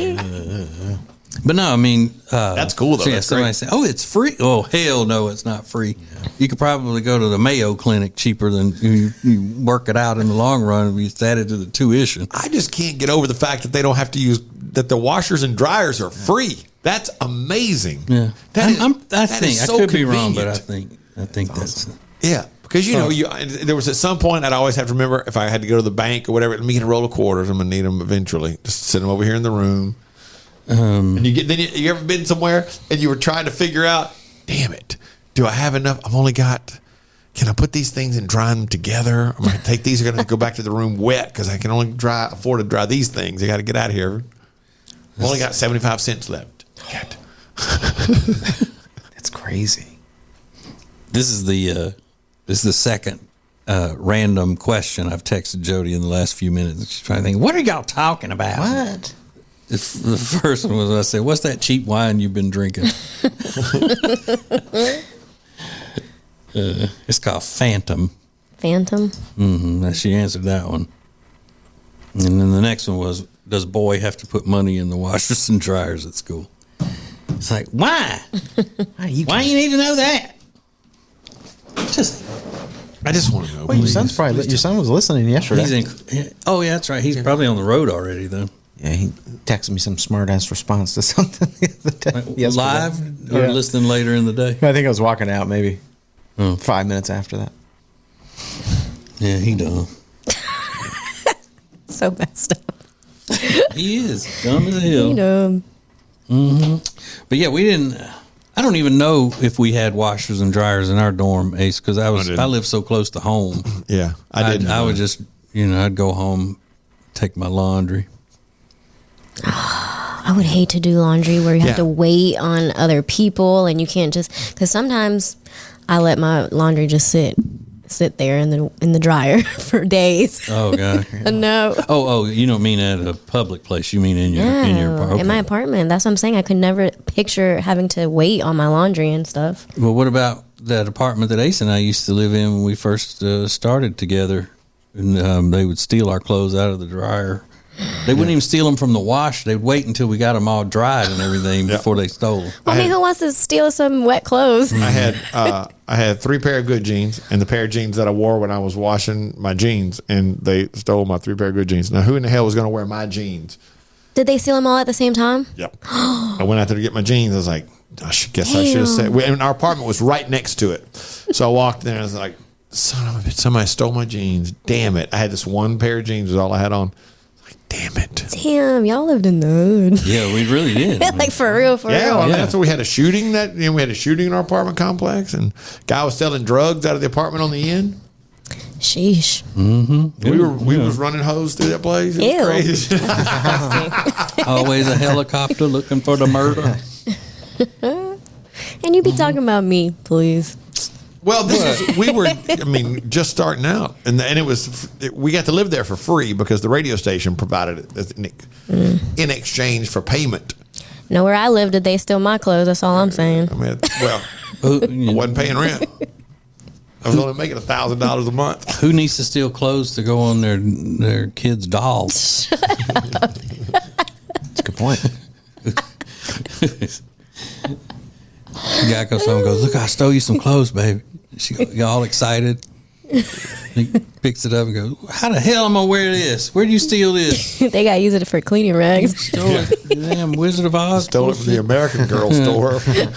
[SPEAKER 5] But no, I mean, uh,
[SPEAKER 8] That's cool, though.
[SPEAKER 5] so yeah,
[SPEAKER 8] That's
[SPEAKER 5] somebody
[SPEAKER 8] great.
[SPEAKER 5] say, "Oh, it's free." Oh, hell no, it's not free. You could probably go to the Mayo Clinic cheaper than you, you work it out in the long run if it's added to the tuition.
[SPEAKER 8] I just can't get over the fact that they don't have to use that the washers and dryers are free. That's amazing.
[SPEAKER 5] Yeah,
[SPEAKER 8] That
[SPEAKER 5] I'm,
[SPEAKER 8] is-
[SPEAKER 5] I'm, I
[SPEAKER 8] that
[SPEAKER 5] think
[SPEAKER 8] is
[SPEAKER 5] I
[SPEAKER 8] so
[SPEAKER 5] could be wrong, but I
[SPEAKER 8] convenient.
[SPEAKER 5] think I think that's
[SPEAKER 8] Yeah, because you know, you there was at some point I'd always have to remember if I had to go to the bank or whatever. Let me get a roll of quarters. I'm gonna need them eventually. Just sit them over here in the room.
[SPEAKER 5] um,
[SPEAKER 8] And you get then you, you ever been somewhere and you were trying to figure out, damn it, do I have enough? I've only got. Can I put these things and dry them together? I'm gonna take these. Are gonna go back to the room wet because I can only dry afford to dry these things. I got to get out of here. I've only got seventy five cents left. Shit.
[SPEAKER 9] That's crazy.
[SPEAKER 5] This is the uh, this is the second uh, random question I've texted Jody in the last few minutes. She's trying to think, what are y'all talking about?
[SPEAKER 9] What?
[SPEAKER 5] It's, the first one was I said, "What's that cheap wine you've been drinking?" uh, it's called Phantom.
[SPEAKER 7] Phantom.
[SPEAKER 5] Mm-hmm. She answered that one, and then the next one was, "Does boy have to put money in the washers and dryers at school?" It's like, why?
[SPEAKER 9] Why you?
[SPEAKER 5] Why you need to know that? Just
[SPEAKER 8] I just want to know.
[SPEAKER 9] Well, your
[SPEAKER 8] please.
[SPEAKER 9] son's probably your son was listening yesterday.
[SPEAKER 5] he's in. Oh yeah, that's right. He's probably on the road already though.
[SPEAKER 9] Yeah, he texted me some smart ass response to something the other day. yesterday.
[SPEAKER 5] Live or
[SPEAKER 9] Yeah.
[SPEAKER 5] listening later in the day.
[SPEAKER 9] I think I was walking out maybe
[SPEAKER 5] Oh.
[SPEAKER 9] five minutes after that.
[SPEAKER 5] Yeah, he dumb.
[SPEAKER 7] So messed up.
[SPEAKER 5] He is dumb as hell.
[SPEAKER 7] You know.
[SPEAKER 5] But yeah, we didn't. I don't even know if we had washers and dryers in our dorm, Ace, because I was
[SPEAKER 8] I didn't.
[SPEAKER 5] I, live so close to home.
[SPEAKER 8] Yeah, I
[SPEAKER 5] I
[SPEAKER 8] didn't.
[SPEAKER 5] I
[SPEAKER 8] know.
[SPEAKER 5] would just you know I'd go home, take my laundry.
[SPEAKER 7] I would hate to do laundry where you have
[SPEAKER 8] Yeah.
[SPEAKER 7] to wait on other people and you can't just because sometimes I let my laundry just sit sit there in the in the dryer for days.
[SPEAKER 5] Oh god.
[SPEAKER 7] No.
[SPEAKER 5] Oh oh, you don't mean at a public place. You mean in your in your
[SPEAKER 7] No,
[SPEAKER 5] apartment.
[SPEAKER 7] in my apartment. That's what I'm saying. I could never picture having to wait on my laundry and stuff.
[SPEAKER 5] Well, what about that apartment that Ace and I used to live in when we first uh, started together? And um, they would steal our clothes out of the dryer They wouldn't even steal them from the wash. They'd wait until we got them all dried and everything
[SPEAKER 8] Yeah.
[SPEAKER 5] before they stole them.
[SPEAKER 7] I mean, who wants to steal some wet clothes?
[SPEAKER 8] I had uh, I had three pair of good jeans, and the pair of jeans that I wore when I was washing my jeans, and they stole my three pair of good jeans. Now, who in the hell was going to wear my jeans?
[SPEAKER 7] Did they steal them all at the same time?
[SPEAKER 8] Yep. I went out there to get my jeans. I was like, I should, guess I should have said. And our apartment was right next to it, so I walked in there and I was like, son of a bitch, somebody stole my jeans. Damn it! I had this one pair of jeans was all I had on. Damn it.
[SPEAKER 7] Damn, y'all lived in the hood.
[SPEAKER 5] Yeah, we really did.
[SPEAKER 7] Like, for real, for
[SPEAKER 8] Yeah,
[SPEAKER 7] real.
[SPEAKER 8] well,
[SPEAKER 5] Yeah.
[SPEAKER 8] that's where we had a shooting. That you know, we had a shooting in our apartment complex, and guy was selling drugs out of the apartment on the end.
[SPEAKER 7] Sheesh.
[SPEAKER 8] We were we was running hose through that place. It was
[SPEAKER 7] Ew.
[SPEAKER 8] crazy.
[SPEAKER 5] Always a helicopter looking for the murder.
[SPEAKER 7] And you be talking about me, please.
[SPEAKER 8] Well, this is, we were, I mean, just starting out, and and it was we got to live there for free because the radio station provided it as in, in exchange for payment.
[SPEAKER 7] Know where I lived, did they steal my clothes? That's all I'm saying.
[SPEAKER 8] I mean, well,
[SPEAKER 5] Who,
[SPEAKER 8] I wasn't paying rent. I was only making a thousand dollars a month.
[SPEAKER 5] who needs to steal clothes to go on their their kids' dolls?
[SPEAKER 9] That's a good point.
[SPEAKER 5] The guy comes home and goes, look, I stole you some clothes, baby. She got all excited. He picks it up and goes, how the hell am I going to wear this? Where'd you steal this?
[SPEAKER 7] They got to use it for cleaning rags.
[SPEAKER 5] Stole it. Damn Wizard of Oz.
[SPEAKER 8] Stole it from the American Girl store.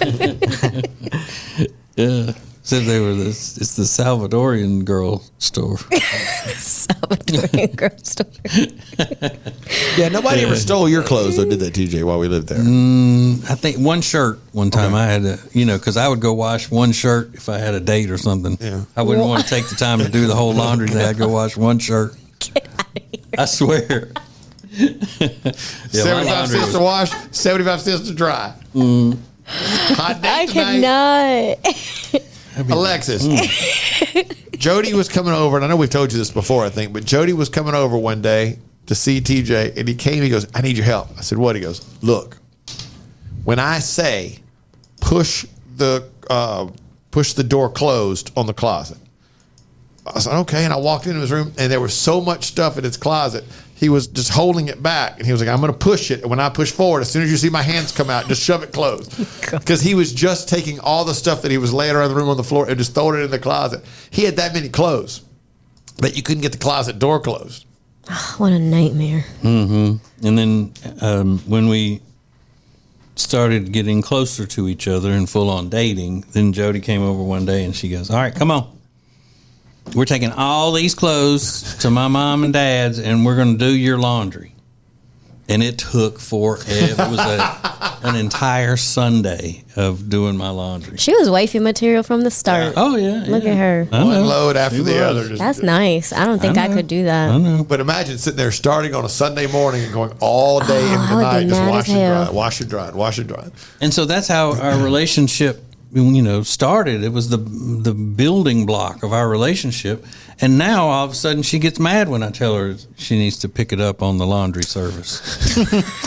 [SPEAKER 5] Yeah. Said they were this. It's the Salvadorian girl store.
[SPEAKER 7] Salvadorian girl store.
[SPEAKER 8] Yeah, nobody ever stole your clothes, though, did they, T J, while we lived there?
[SPEAKER 5] I think one shirt one time I had to, you know, because I would go wash one shirt if I had a date or something.
[SPEAKER 8] Yeah.
[SPEAKER 5] I wouldn't want to take the time to do the whole laundry day. I'd go wash one shirt.
[SPEAKER 7] Get out of here.
[SPEAKER 5] I swear. Yeah, my
[SPEAKER 8] seventy-five
[SPEAKER 5] laundry
[SPEAKER 8] cents
[SPEAKER 5] was-
[SPEAKER 8] to wash, seventy-five cents to dry. Hot day
[SPEAKER 7] I
[SPEAKER 8] tonight.
[SPEAKER 7] could not.
[SPEAKER 8] Alexis, Jody was coming over, and I know we've told you this before, I think, but Jody was coming over one day to see T J, and he came, he goes, I need your help. I said, what? He goes, look, when I say push the uh, push the door closed on the closet, I said, okay, and I walked into his room, and there was so much stuff in his closet, he was just holding it back, and he was like, I'm going to push it, and when I push forward, as soon as you see my hands come out, just shove it closed. Because he was just taking all the stuff that he was laying around the room on the floor and just throwing it in the closet. He had that many clothes that you couldn't get the closet door closed.
[SPEAKER 7] What a nightmare.
[SPEAKER 5] And then um, when we started getting closer to each other and full on dating, then Jody came over one day and she goes, all right, come on. We're taking all these clothes to my mom and dad's and we're going to do your laundry. And it took forever. It was a, an entire Sunday of doing my laundry.
[SPEAKER 7] She was wifey material from the start.
[SPEAKER 5] Oh, yeah.
[SPEAKER 7] Look
[SPEAKER 5] yeah.
[SPEAKER 7] at her.
[SPEAKER 5] I
[SPEAKER 8] One
[SPEAKER 5] know.
[SPEAKER 8] load after
[SPEAKER 5] She
[SPEAKER 8] the
[SPEAKER 5] was.
[SPEAKER 8] other. Just,
[SPEAKER 7] That's nice. I don't think I,
[SPEAKER 5] know.
[SPEAKER 7] could do that.
[SPEAKER 5] I know.
[SPEAKER 8] But imagine sitting there starting on a Sunday morning and going all day
[SPEAKER 7] Oh,
[SPEAKER 8] into
[SPEAKER 7] I
[SPEAKER 8] the
[SPEAKER 7] would
[SPEAKER 8] night,
[SPEAKER 7] be
[SPEAKER 8] just
[SPEAKER 7] mad
[SPEAKER 8] wash
[SPEAKER 7] as
[SPEAKER 8] and
[SPEAKER 7] hell.
[SPEAKER 8] dry, wash and dry, wash and dry.
[SPEAKER 5] And so that's how our relationship, you know, started. It was the the building block of our relationship. And now all of a sudden she gets mad when I tell her she needs to pick it up on the laundry service.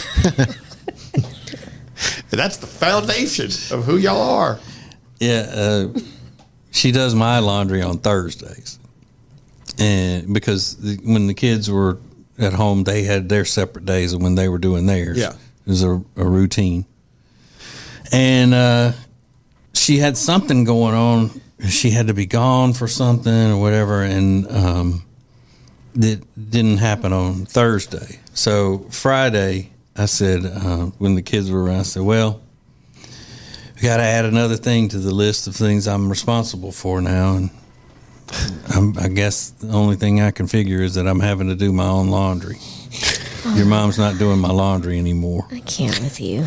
[SPEAKER 8] And that's the foundation of who y'all are.
[SPEAKER 5] Yeah, uh, she does my laundry on Thursdays, and because the, when the kids were at home, they had their separate days of when they were doing theirs.
[SPEAKER 8] Yeah.
[SPEAKER 5] It was a, a routine, and uh, she had something going on. She had to be gone for something or whatever, and um, it didn't happen on Thursday. So Friday, I said, uh, when the kids were around, I said, well, we got to add another thing to the list of things I'm responsible for now. And I'm, I guess the only thing I can figure is that I'm having to do my own laundry. Your mom's not doing my laundry anymore.
[SPEAKER 7] I can't with you.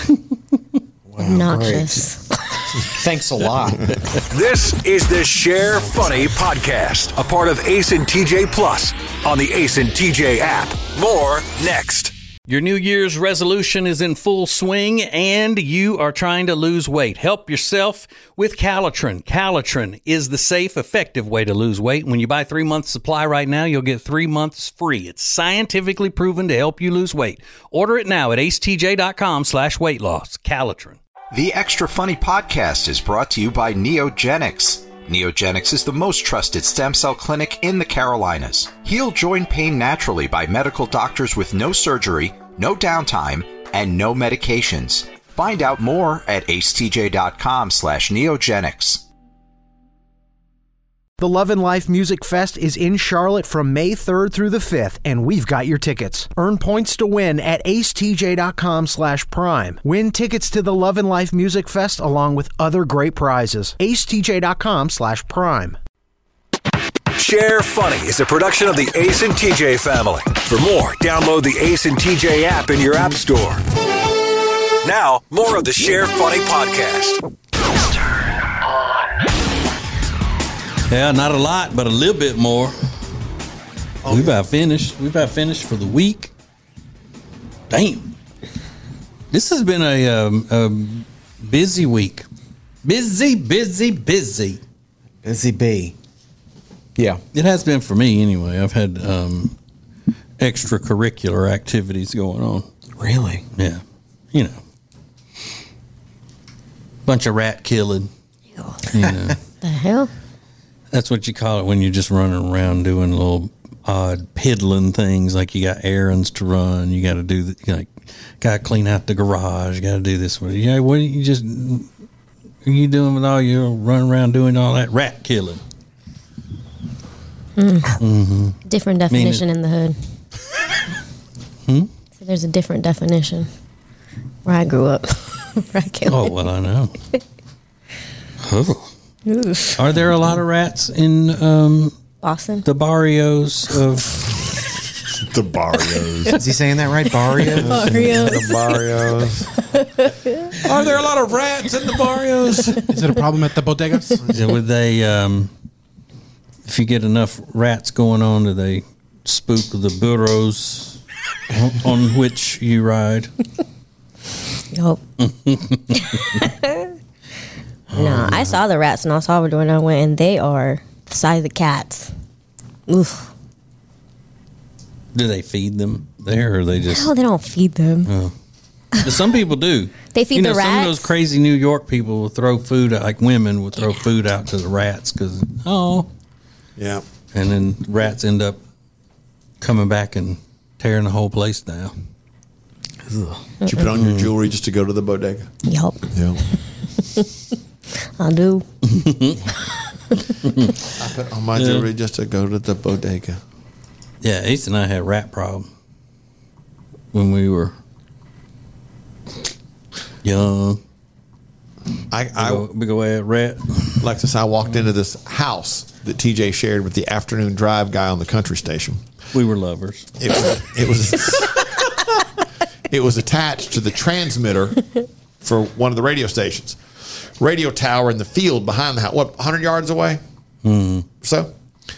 [SPEAKER 7] Obnoxious.
[SPEAKER 9] Thanks a lot.
[SPEAKER 4] This is the Share Funny Podcast, a part of Ace and T J Plus on the Ace and T J app. More next.
[SPEAKER 5] Your New Year's resolution is in full swing and you are trying to lose weight. Help yourself with Calitrin. Calitrin is the safe, effective way to lose weight. When you buy three months supply right now, you'll get three months free. It's scientifically proven to help you lose weight. Order it now at acetj.com slash weight loss. Calitrin.
[SPEAKER 2] The Extra Funny Podcast is brought to you by Neogenics. Neogenics is the most trusted stem cell clinic in the Carolinas. Heal joint pain naturally by medical doctors with no surgery, no downtime, and no medications. Find out more at acetj.com slash neogenics.
[SPEAKER 1] The Love and Life Music Fest is in Charlotte from May third through the fifth, and we've got your tickets. Earn points to win at acetj.com slash prime. Win tickets to the Love and Life Music Fest along with other great prizes. acetj.com slash prime.
[SPEAKER 4] Share Funny is a production of the Ace and T J family. For more, download the Ace and T J app in your app store. Now, more of the Share Funny podcast.
[SPEAKER 5] Yeah, not a lot, but a little bit more. Oh, we about finished. We about finished for the week. Damn. This has been a, um, a busy week. Busy, busy, busy.
[SPEAKER 9] Busy bee. Yeah.
[SPEAKER 5] It has been for me anyway. I've had um, extracurricular activities going on.
[SPEAKER 9] Really?
[SPEAKER 5] Yeah. You know. Bunch of rat killing. You know.
[SPEAKER 7] The hell?
[SPEAKER 5] That's what you call it when you're just running around doing little odd piddling things, like you got errands to run. You got to do the, you know, like, got to clean out the garage. You got to do this. What? Yeah, what are you just? What are you doing with all your running around doing all that rat killing?
[SPEAKER 7] Mm.
[SPEAKER 5] Mm-hmm.
[SPEAKER 7] Different definition in the hood.
[SPEAKER 5] Hmm?
[SPEAKER 7] So there's a different definition where I grew up. Rat killing.
[SPEAKER 5] Oh well, I know. Oh. Are there a lot of rats in um,
[SPEAKER 7] Boston?
[SPEAKER 5] The barrios of
[SPEAKER 8] the barrios?
[SPEAKER 9] Is he saying that right? Barrios.
[SPEAKER 7] Barrios.
[SPEAKER 8] The barrios. Are there a lot of rats in the barrios?
[SPEAKER 6] Is it a problem at the bodegas?
[SPEAKER 5] Yeah, would they? Um, if you get enough rats going on, do they spook the burros on which you ride?
[SPEAKER 7] Yup. No, I saw the rats in El Salvador and I went, and they are the size of cats. Oof.
[SPEAKER 5] Do they feed them there, or they just?
[SPEAKER 7] No, they don't feed them.
[SPEAKER 5] Oh. But some people do.
[SPEAKER 7] They feed
[SPEAKER 5] you know,
[SPEAKER 7] the rats.
[SPEAKER 5] Some of those crazy New York people will throw food out, like women would throw food out to the rats because oh,
[SPEAKER 8] yeah,
[SPEAKER 5] and then rats end up coming back and tearing the whole place down.
[SPEAKER 8] Ugh. Did you put on your jewelry just to go to the bodega?
[SPEAKER 7] Yup.
[SPEAKER 8] Yeah.
[SPEAKER 7] I do.
[SPEAKER 8] I put on my jewelry just to go to the bodega.
[SPEAKER 5] Yeah, Ace and I had a rat problem when we were young.
[SPEAKER 8] I, I
[SPEAKER 5] big, big old rat.
[SPEAKER 8] Alexis, I walked into this house that T J shared with the afternoon drive guy on the country station.
[SPEAKER 5] We were lovers.
[SPEAKER 8] It was it was, it was attached to the transmitter for one of the radio stations. Radio tower in the field behind the house. What, one hundred yards away?
[SPEAKER 5] Mm-hmm.
[SPEAKER 8] So,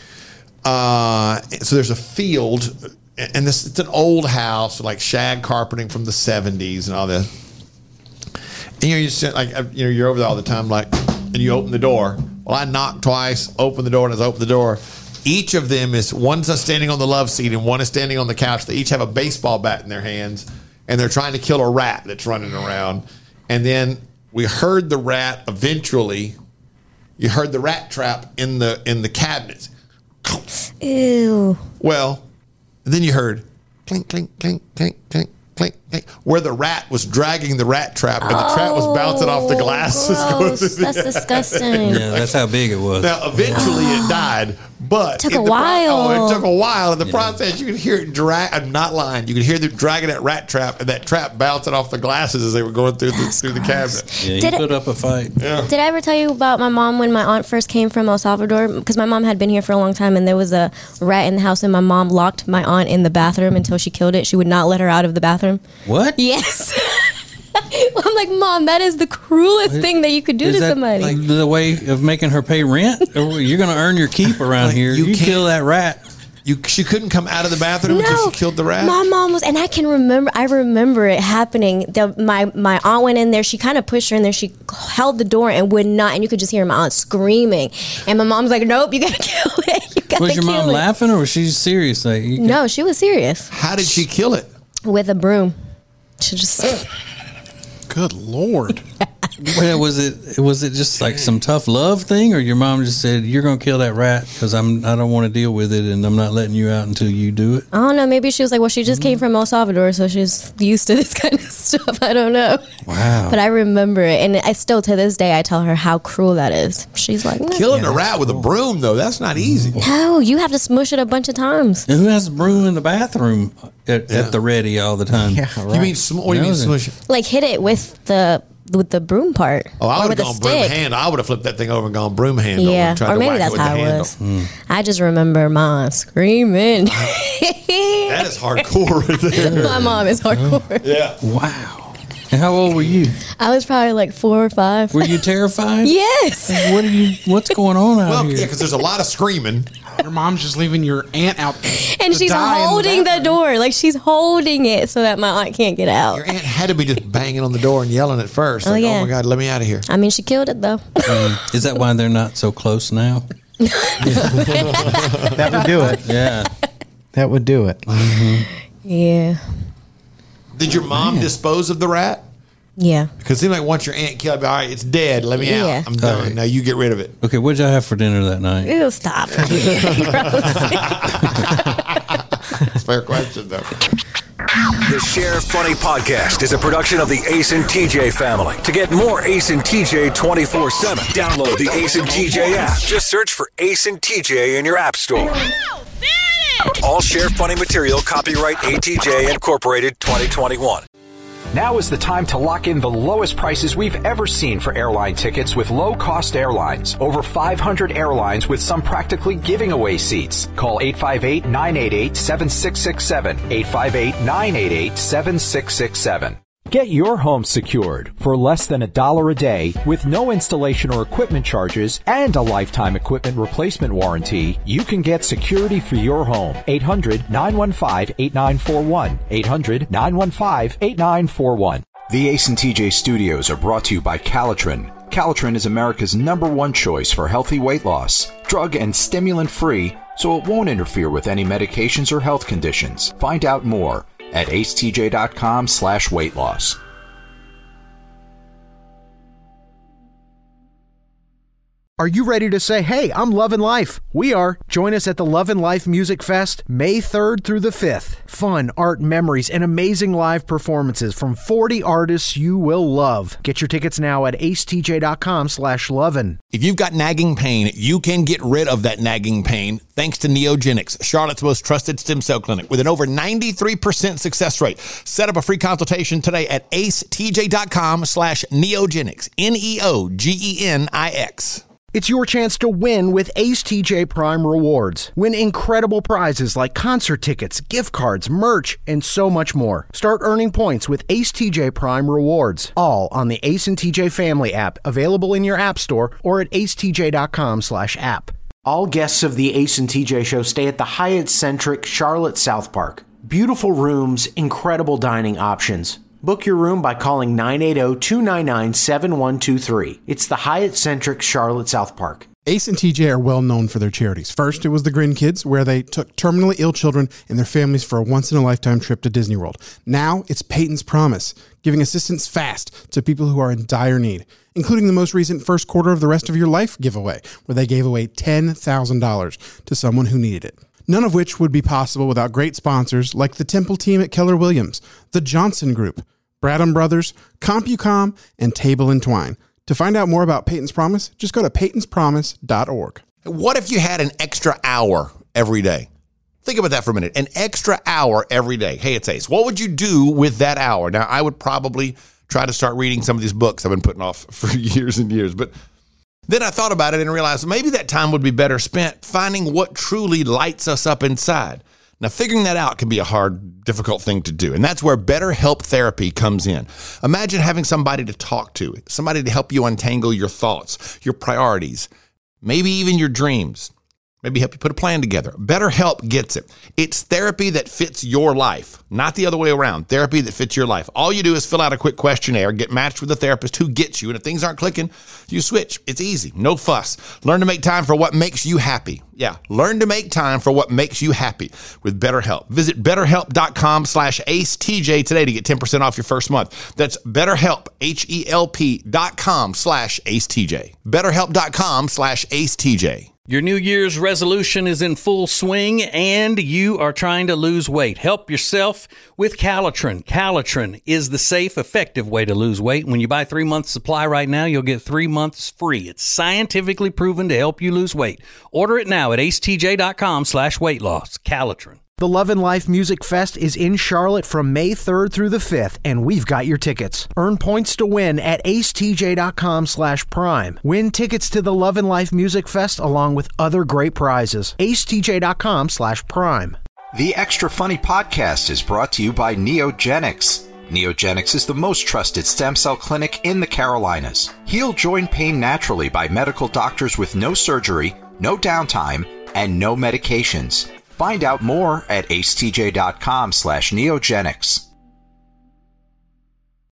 [SPEAKER 8] uh, so there's a field, and this it's an old house, like shag carpeting from the seventies and all that. And, you know, you just like you know, you're over there all the time, like, and you open the door. Well, I knocked twice, open the door, and as I open the door, each of them is one's standing on the love seat and one is standing on the couch. They each have a baseball bat in their hands, and they're trying to kill a rat that's running around. And then we heard the rat eventually. You heard the rat trap in the in the cabinets.
[SPEAKER 7] Ew.
[SPEAKER 8] Well, then you heard clink, clink, clink, clink, clink, clink, clink, where the rat was dragging the rat trap, and the trap was bouncing off the glasses.
[SPEAKER 7] Gross. That's disgusting.
[SPEAKER 5] Yeah, that's how big it was.
[SPEAKER 8] Now, eventually it died, but
[SPEAKER 7] Took
[SPEAKER 8] in
[SPEAKER 7] a
[SPEAKER 8] the pro-
[SPEAKER 7] while.
[SPEAKER 8] oh, it took a while. In the
[SPEAKER 5] Yeah.
[SPEAKER 8] process, you could hear it drag. I'm not lying. You could hear them dragging that rat trap, and that trap bouncing off the glasses as they were going through the, through the cabinet.
[SPEAKER 5] Yeah, he
[SPEAKER 7] Did it-
[SPEAKER 5] put up a fight.
[SPEAKER 8] Yeah.
[SPEAKER 7] Did I ever tell you about my mom when my aunt first came from El Salvador? Because my mom had been here for a long time, and there was a rat in the house, and my mom locked my aunt in the bathroom until she killed it. She would not let her out of the bathroom.
[SPEAKER 5] What?
[SPEAKER 7] Yes. I'm like, Mom, that is the cruelest thing that you could do
[SPEAKER 5] Is
[SPEAKER 7] to
[SPEAKER 5] that
[SPEAKER 7] somebody.
[SPEAKER 5] like the way of making her pay rent? Or you're going to earn your keep around
[SPEAKER 8] Like,
[SPEAKER 5] here.
[SPEAKER 8] you
[SPEAKER 5] You,
[SPEAKER 8] can't-
[SPEAKER 5] kill that rat.
[SPEAKER 8] You, she couldn't come out of the bathroom until she killed the rat.
[SPEAKER 7] My mom was, and I can remember. I remember it happening. The, my my aunt went in there. She kind of pushed her in there. She held the door and would not. And you could just hear my aunt screaming. And my mom's like, "Nope, you gotta kill it. You gotta
[SPEAKER 5] Was your
[SPEAKER 7] kill
[SPEAKER 5] mom
[SPEAKER 7] it."
[SPEAKER 5] laughing or was she serious? Like, you
[SPEAKER 7] No, she was serious
[SPEAKER 8] How did she kill it?
[SPEAKER 7] with a broom. She just
[SPEAKER 6] Good Lord.
[SPEAKER 5] Well, was it was it just like some tough love thing, or your mom just said you're gonna kill that rat because I'm I don't want to deal with it and I'm not letting you out until you do it?
[SPEAKER 7] I don't know. Maybe she was like, well, she just came from El Salvador, so she's used to this kind of stuff. I don't know.
[SPEAKER 5] Wow.
[SPEAKER 7] But I remember it, and I still to this day I tell her how cruel that is. She's like, no,
[SPEAKER 8] Killing a rat with a broom, though, that's not easy.
[SPEAKER 7] no, you have to smush it a bunch of times.
[SPEAKER 5] And who has a broom in the bathroom at,
[SPEAKER 8] Yeah.
[SPEAKER 5] at the ready all the time?
[SPEAKER 9] Yeah,
[SPEAKER 8] You
[SPEAKER 9] right.
[SPEAKER 8] mean, sm- what do you mean smush it?
[SPEAKER 7] Like hit it with the with the broom part.
[SPEAKER 8] Oh, I
[SPEAKER 7] or
[SPEAKER 8] would
[SPEAKER 7] with
[SPEAKER 8] have
[SPEAKER 7] a
[SPEAKER 8] gone broom
[SPEAKER 7] stick.
[SPEAKER 8] handle. I would have flipped that thing over and gone broom handle.
[SPEAKER 7] Yeah,
[SPEAKER 8] and tried
[SPEAKER 7] or
[SPEAKER 8] to
[SPEAKER 7] maybe
[SPEAKER 8] whack
[SPEAKER 7] that's
[SPEAKER 8] it with
[SPEAKER 7] how
[SPEAKER 8] the
[SPEAKER 7] it
[SPEAKER 8] handle.
[SPEAKER 7] was.
[SPEAKER 5] Mm.
[SPEAKER 7] I just remember mom screaming.
[SPEAKER 8] That is hardcore right there.
[SPEAKER 7] My mom is hardcore.
[SPEAKER 8] Yeah.
[SPEAKER 5] Wow. And how old were you?
[SPEAKER 7] I was probably like four or five.
[SPEAKER 5] Were you terrified?
[SPEAKER 7] Yes.
[SPEAKER 5] What are you? What's going on out
[SPEAKER 8] Well,
[SPEAKER 5] here?
[SPEAKER 8] yeah, because there's a lot of screaming.
[SPEAKER 6] Your mom's just leaving your aunt out,
[SPEAKER 7] And
[SPEAKER 6] to
[SPEAKER 7] she's
[SPEAKER 6] die in
[SPEAKER 7] holding the,
[SPEAKER 6] bathroom.
[SPEAKER 7] door. Like she's holding it so that my aunt can't get out.
[SPEAKER 8] Your aunt had to be just banging on the door and yelling at first.
[SPEAKER 7] Oh,
[SPEAKER 8] Like,
[SPEAKER 7] yeah.
[SPEAKER 8] oh my God, let me out of here.
[SPEAKER 7] I mean, she killed it though.
[SPEAKER 5] Is that why they're not so close now?
[SPEAKER 9] That would do it.
[SPEAKER 5] Yeah.
[SPEAKER 9] That would do it.
[SPEAKER 7] Yeah.
[SPEAKER 8] Did your mom dispose of the rat?
[SPEAKER 7] Yeah.
[SPEAKER 8] Because it seemed like once your aunt killed it, all right, it's dead. Let me
[SPEAKER 7] Yeah.
[SPEAKER 8] out. I'm done.
[SPEAKER 5] All right.
[SPEAKER 8] Now you get rid of it.
[SPEAKER 5] Okay, what'd y'all have for dinner that night?
[SPEAKER 7] Ew, stop.
[SPEAKER 8] That's a fair question, though.
[SPEAKER 4] The Sheriff Funny Podcast is a production of the Ace and T J family. To get more Ace and T J twenty-four seven, download the Ace and T J app. Just search for Ace and T J in your app store. All Sheriff Funny material copyright A T J Incorporated twenty twenty-one.
[SPEAKER 2] Now is the time to lock in the lowest prices we've ever seen for airline tickets with low-cost airlines. Over five hundred airlines with some practically giving away seats. Call eight five eight, nine eight eight, seven six six seven. eight five eight, nine eight eight, seven six six seven. Get your home secured for less than a dollar a day with no installation or equipment charges and a lifetime equipment replacement warranty. You can get security for your home. eight hundred, nine one five, eight nine four one. eight hundred, nine one five, eight nine four one. The Ace and T J studios are brought to you by Calitrin. Calitrin is America's number one choice for healthy weight loss. Drug and stimulant free, so it won't interfere with any medications or health conditions. Find out more at acetj.com slash weight loss.
[SPEAKER 1] Are you ready to say, hey, I'm loving life? We are. Join us at the Love and Life Music Fest, May third through the fifth. Fun, art, memories, and amazing live performances from forty artists you will love. Get your tickets now at acetj.com slash lovin'.
[SPEAKER 8] If you've got nagging pain, you can get rid of that nagging pain thanks to Neogenics, Charlotte's most trusted stem cell clinic with an over ninety-three percent success rate. Set up a free consultation today at acetj.com slash neogenics, N E O G E N I X.
[SPEAKER 1] It's your chance to win with Ace T J Prime Rewards. Win incredible prizes like concert tickets, gift cards, merch, and so much more. Start earning points with Ace T J Prime Rewards. All on the Ace and T J Family app, available in your app store or at acetj.com slash app. All guests of the Ace and T J show stay at the Hyatt-centric Charlotte South Park. Beautiful rooms, incredible dining options. Book your room by calling nine eight zero, two nine nine, seven one two three. It's the Hyatt-centric Charlotte South Park.
[SPEAKER 6] Ace and T J are well known for their charities. First, it was the Grin Kids, where they took terminally ill children and their families for a once-in-a-lifetime trip to Disney World. Now, it's Peyton's Promise, giving assistance fast to people who are in dire need, including the most recent First Quarter of the Rest of Your Life giveaway, where they gave away ten thousand dollars to someone who needed it. None of which would be possible without great sponsors like the Temple team at Keller Williams, the Johnson Group, Bradham Brothers, CompuCom, and Table and Twine. To find out more about Peyton's Promise, just go to peytons promise dot org.
[SPEAKER 8] What if you had an extra hour every day? Think about that for a minute. An extra hour every day. Hey, it's Ace. What would you do with that hour? Now, I would probably try to start reading some of these books I've been putting off for years and years. But then I thought about it and realized maybe that time would be better spent finding what truly lights us up inside. Now, figuring that out can be a hard, difficult thing to do. And that's where BetterHelp Therapy comes in. Imagine having somebody to talk to, somebody to help you untangle your thoughts, your priorities, maybe even your dreams.
[SPEAKER 3] maybe help you put a plan together. BetterHelp gets it. It's therapy that fits your life, not the other way around. Therapy that fits your life. All you do is fill out a quick questionnaire, get matched with a therapist who gets you, and if things aren't clicking, you switch. It's easy, no fuss. Learn to make time for what makes you happy. Yeah, learn to make time for what makes you happy with BetterHelp. Visit betterhelp.com slash AceTJ today to get ten percent off your first month. That's BetterHelp, H-E-L-P dot com slash AceTJ. BetterHelp.com slash AceTJ.
[SPEAKER 5] Your New Year's resolution is in full swing and you are trying to lose weight. Help yourself with Calitrin. Calitrin is the safe, effective way to lose weight. When you buy three months supply right now, you'll get three months free. It's scientifically proven to help you lose weight. Order it now at acetj.com slash weight loss. Calitrin.
[SPEAKER 1] The Love and Life Music Fest is in Charlotte from May third through the fifth, and we've got your tickets. Earn points to win at acetj.com slash prime. Win tickets to the Love and Life Music Fest along with other great prizes. acetj.com slash prime.
[SPEAKER 2] The Extra Funny podcast is brought to you by Neogenics. Neogenics is the most trusted stem cell clinic in the Carolinas. Heal joint pain naturally by medical doctors with no surgery, no downtime, and no medications. Find out more at acetj.com slash neogenics.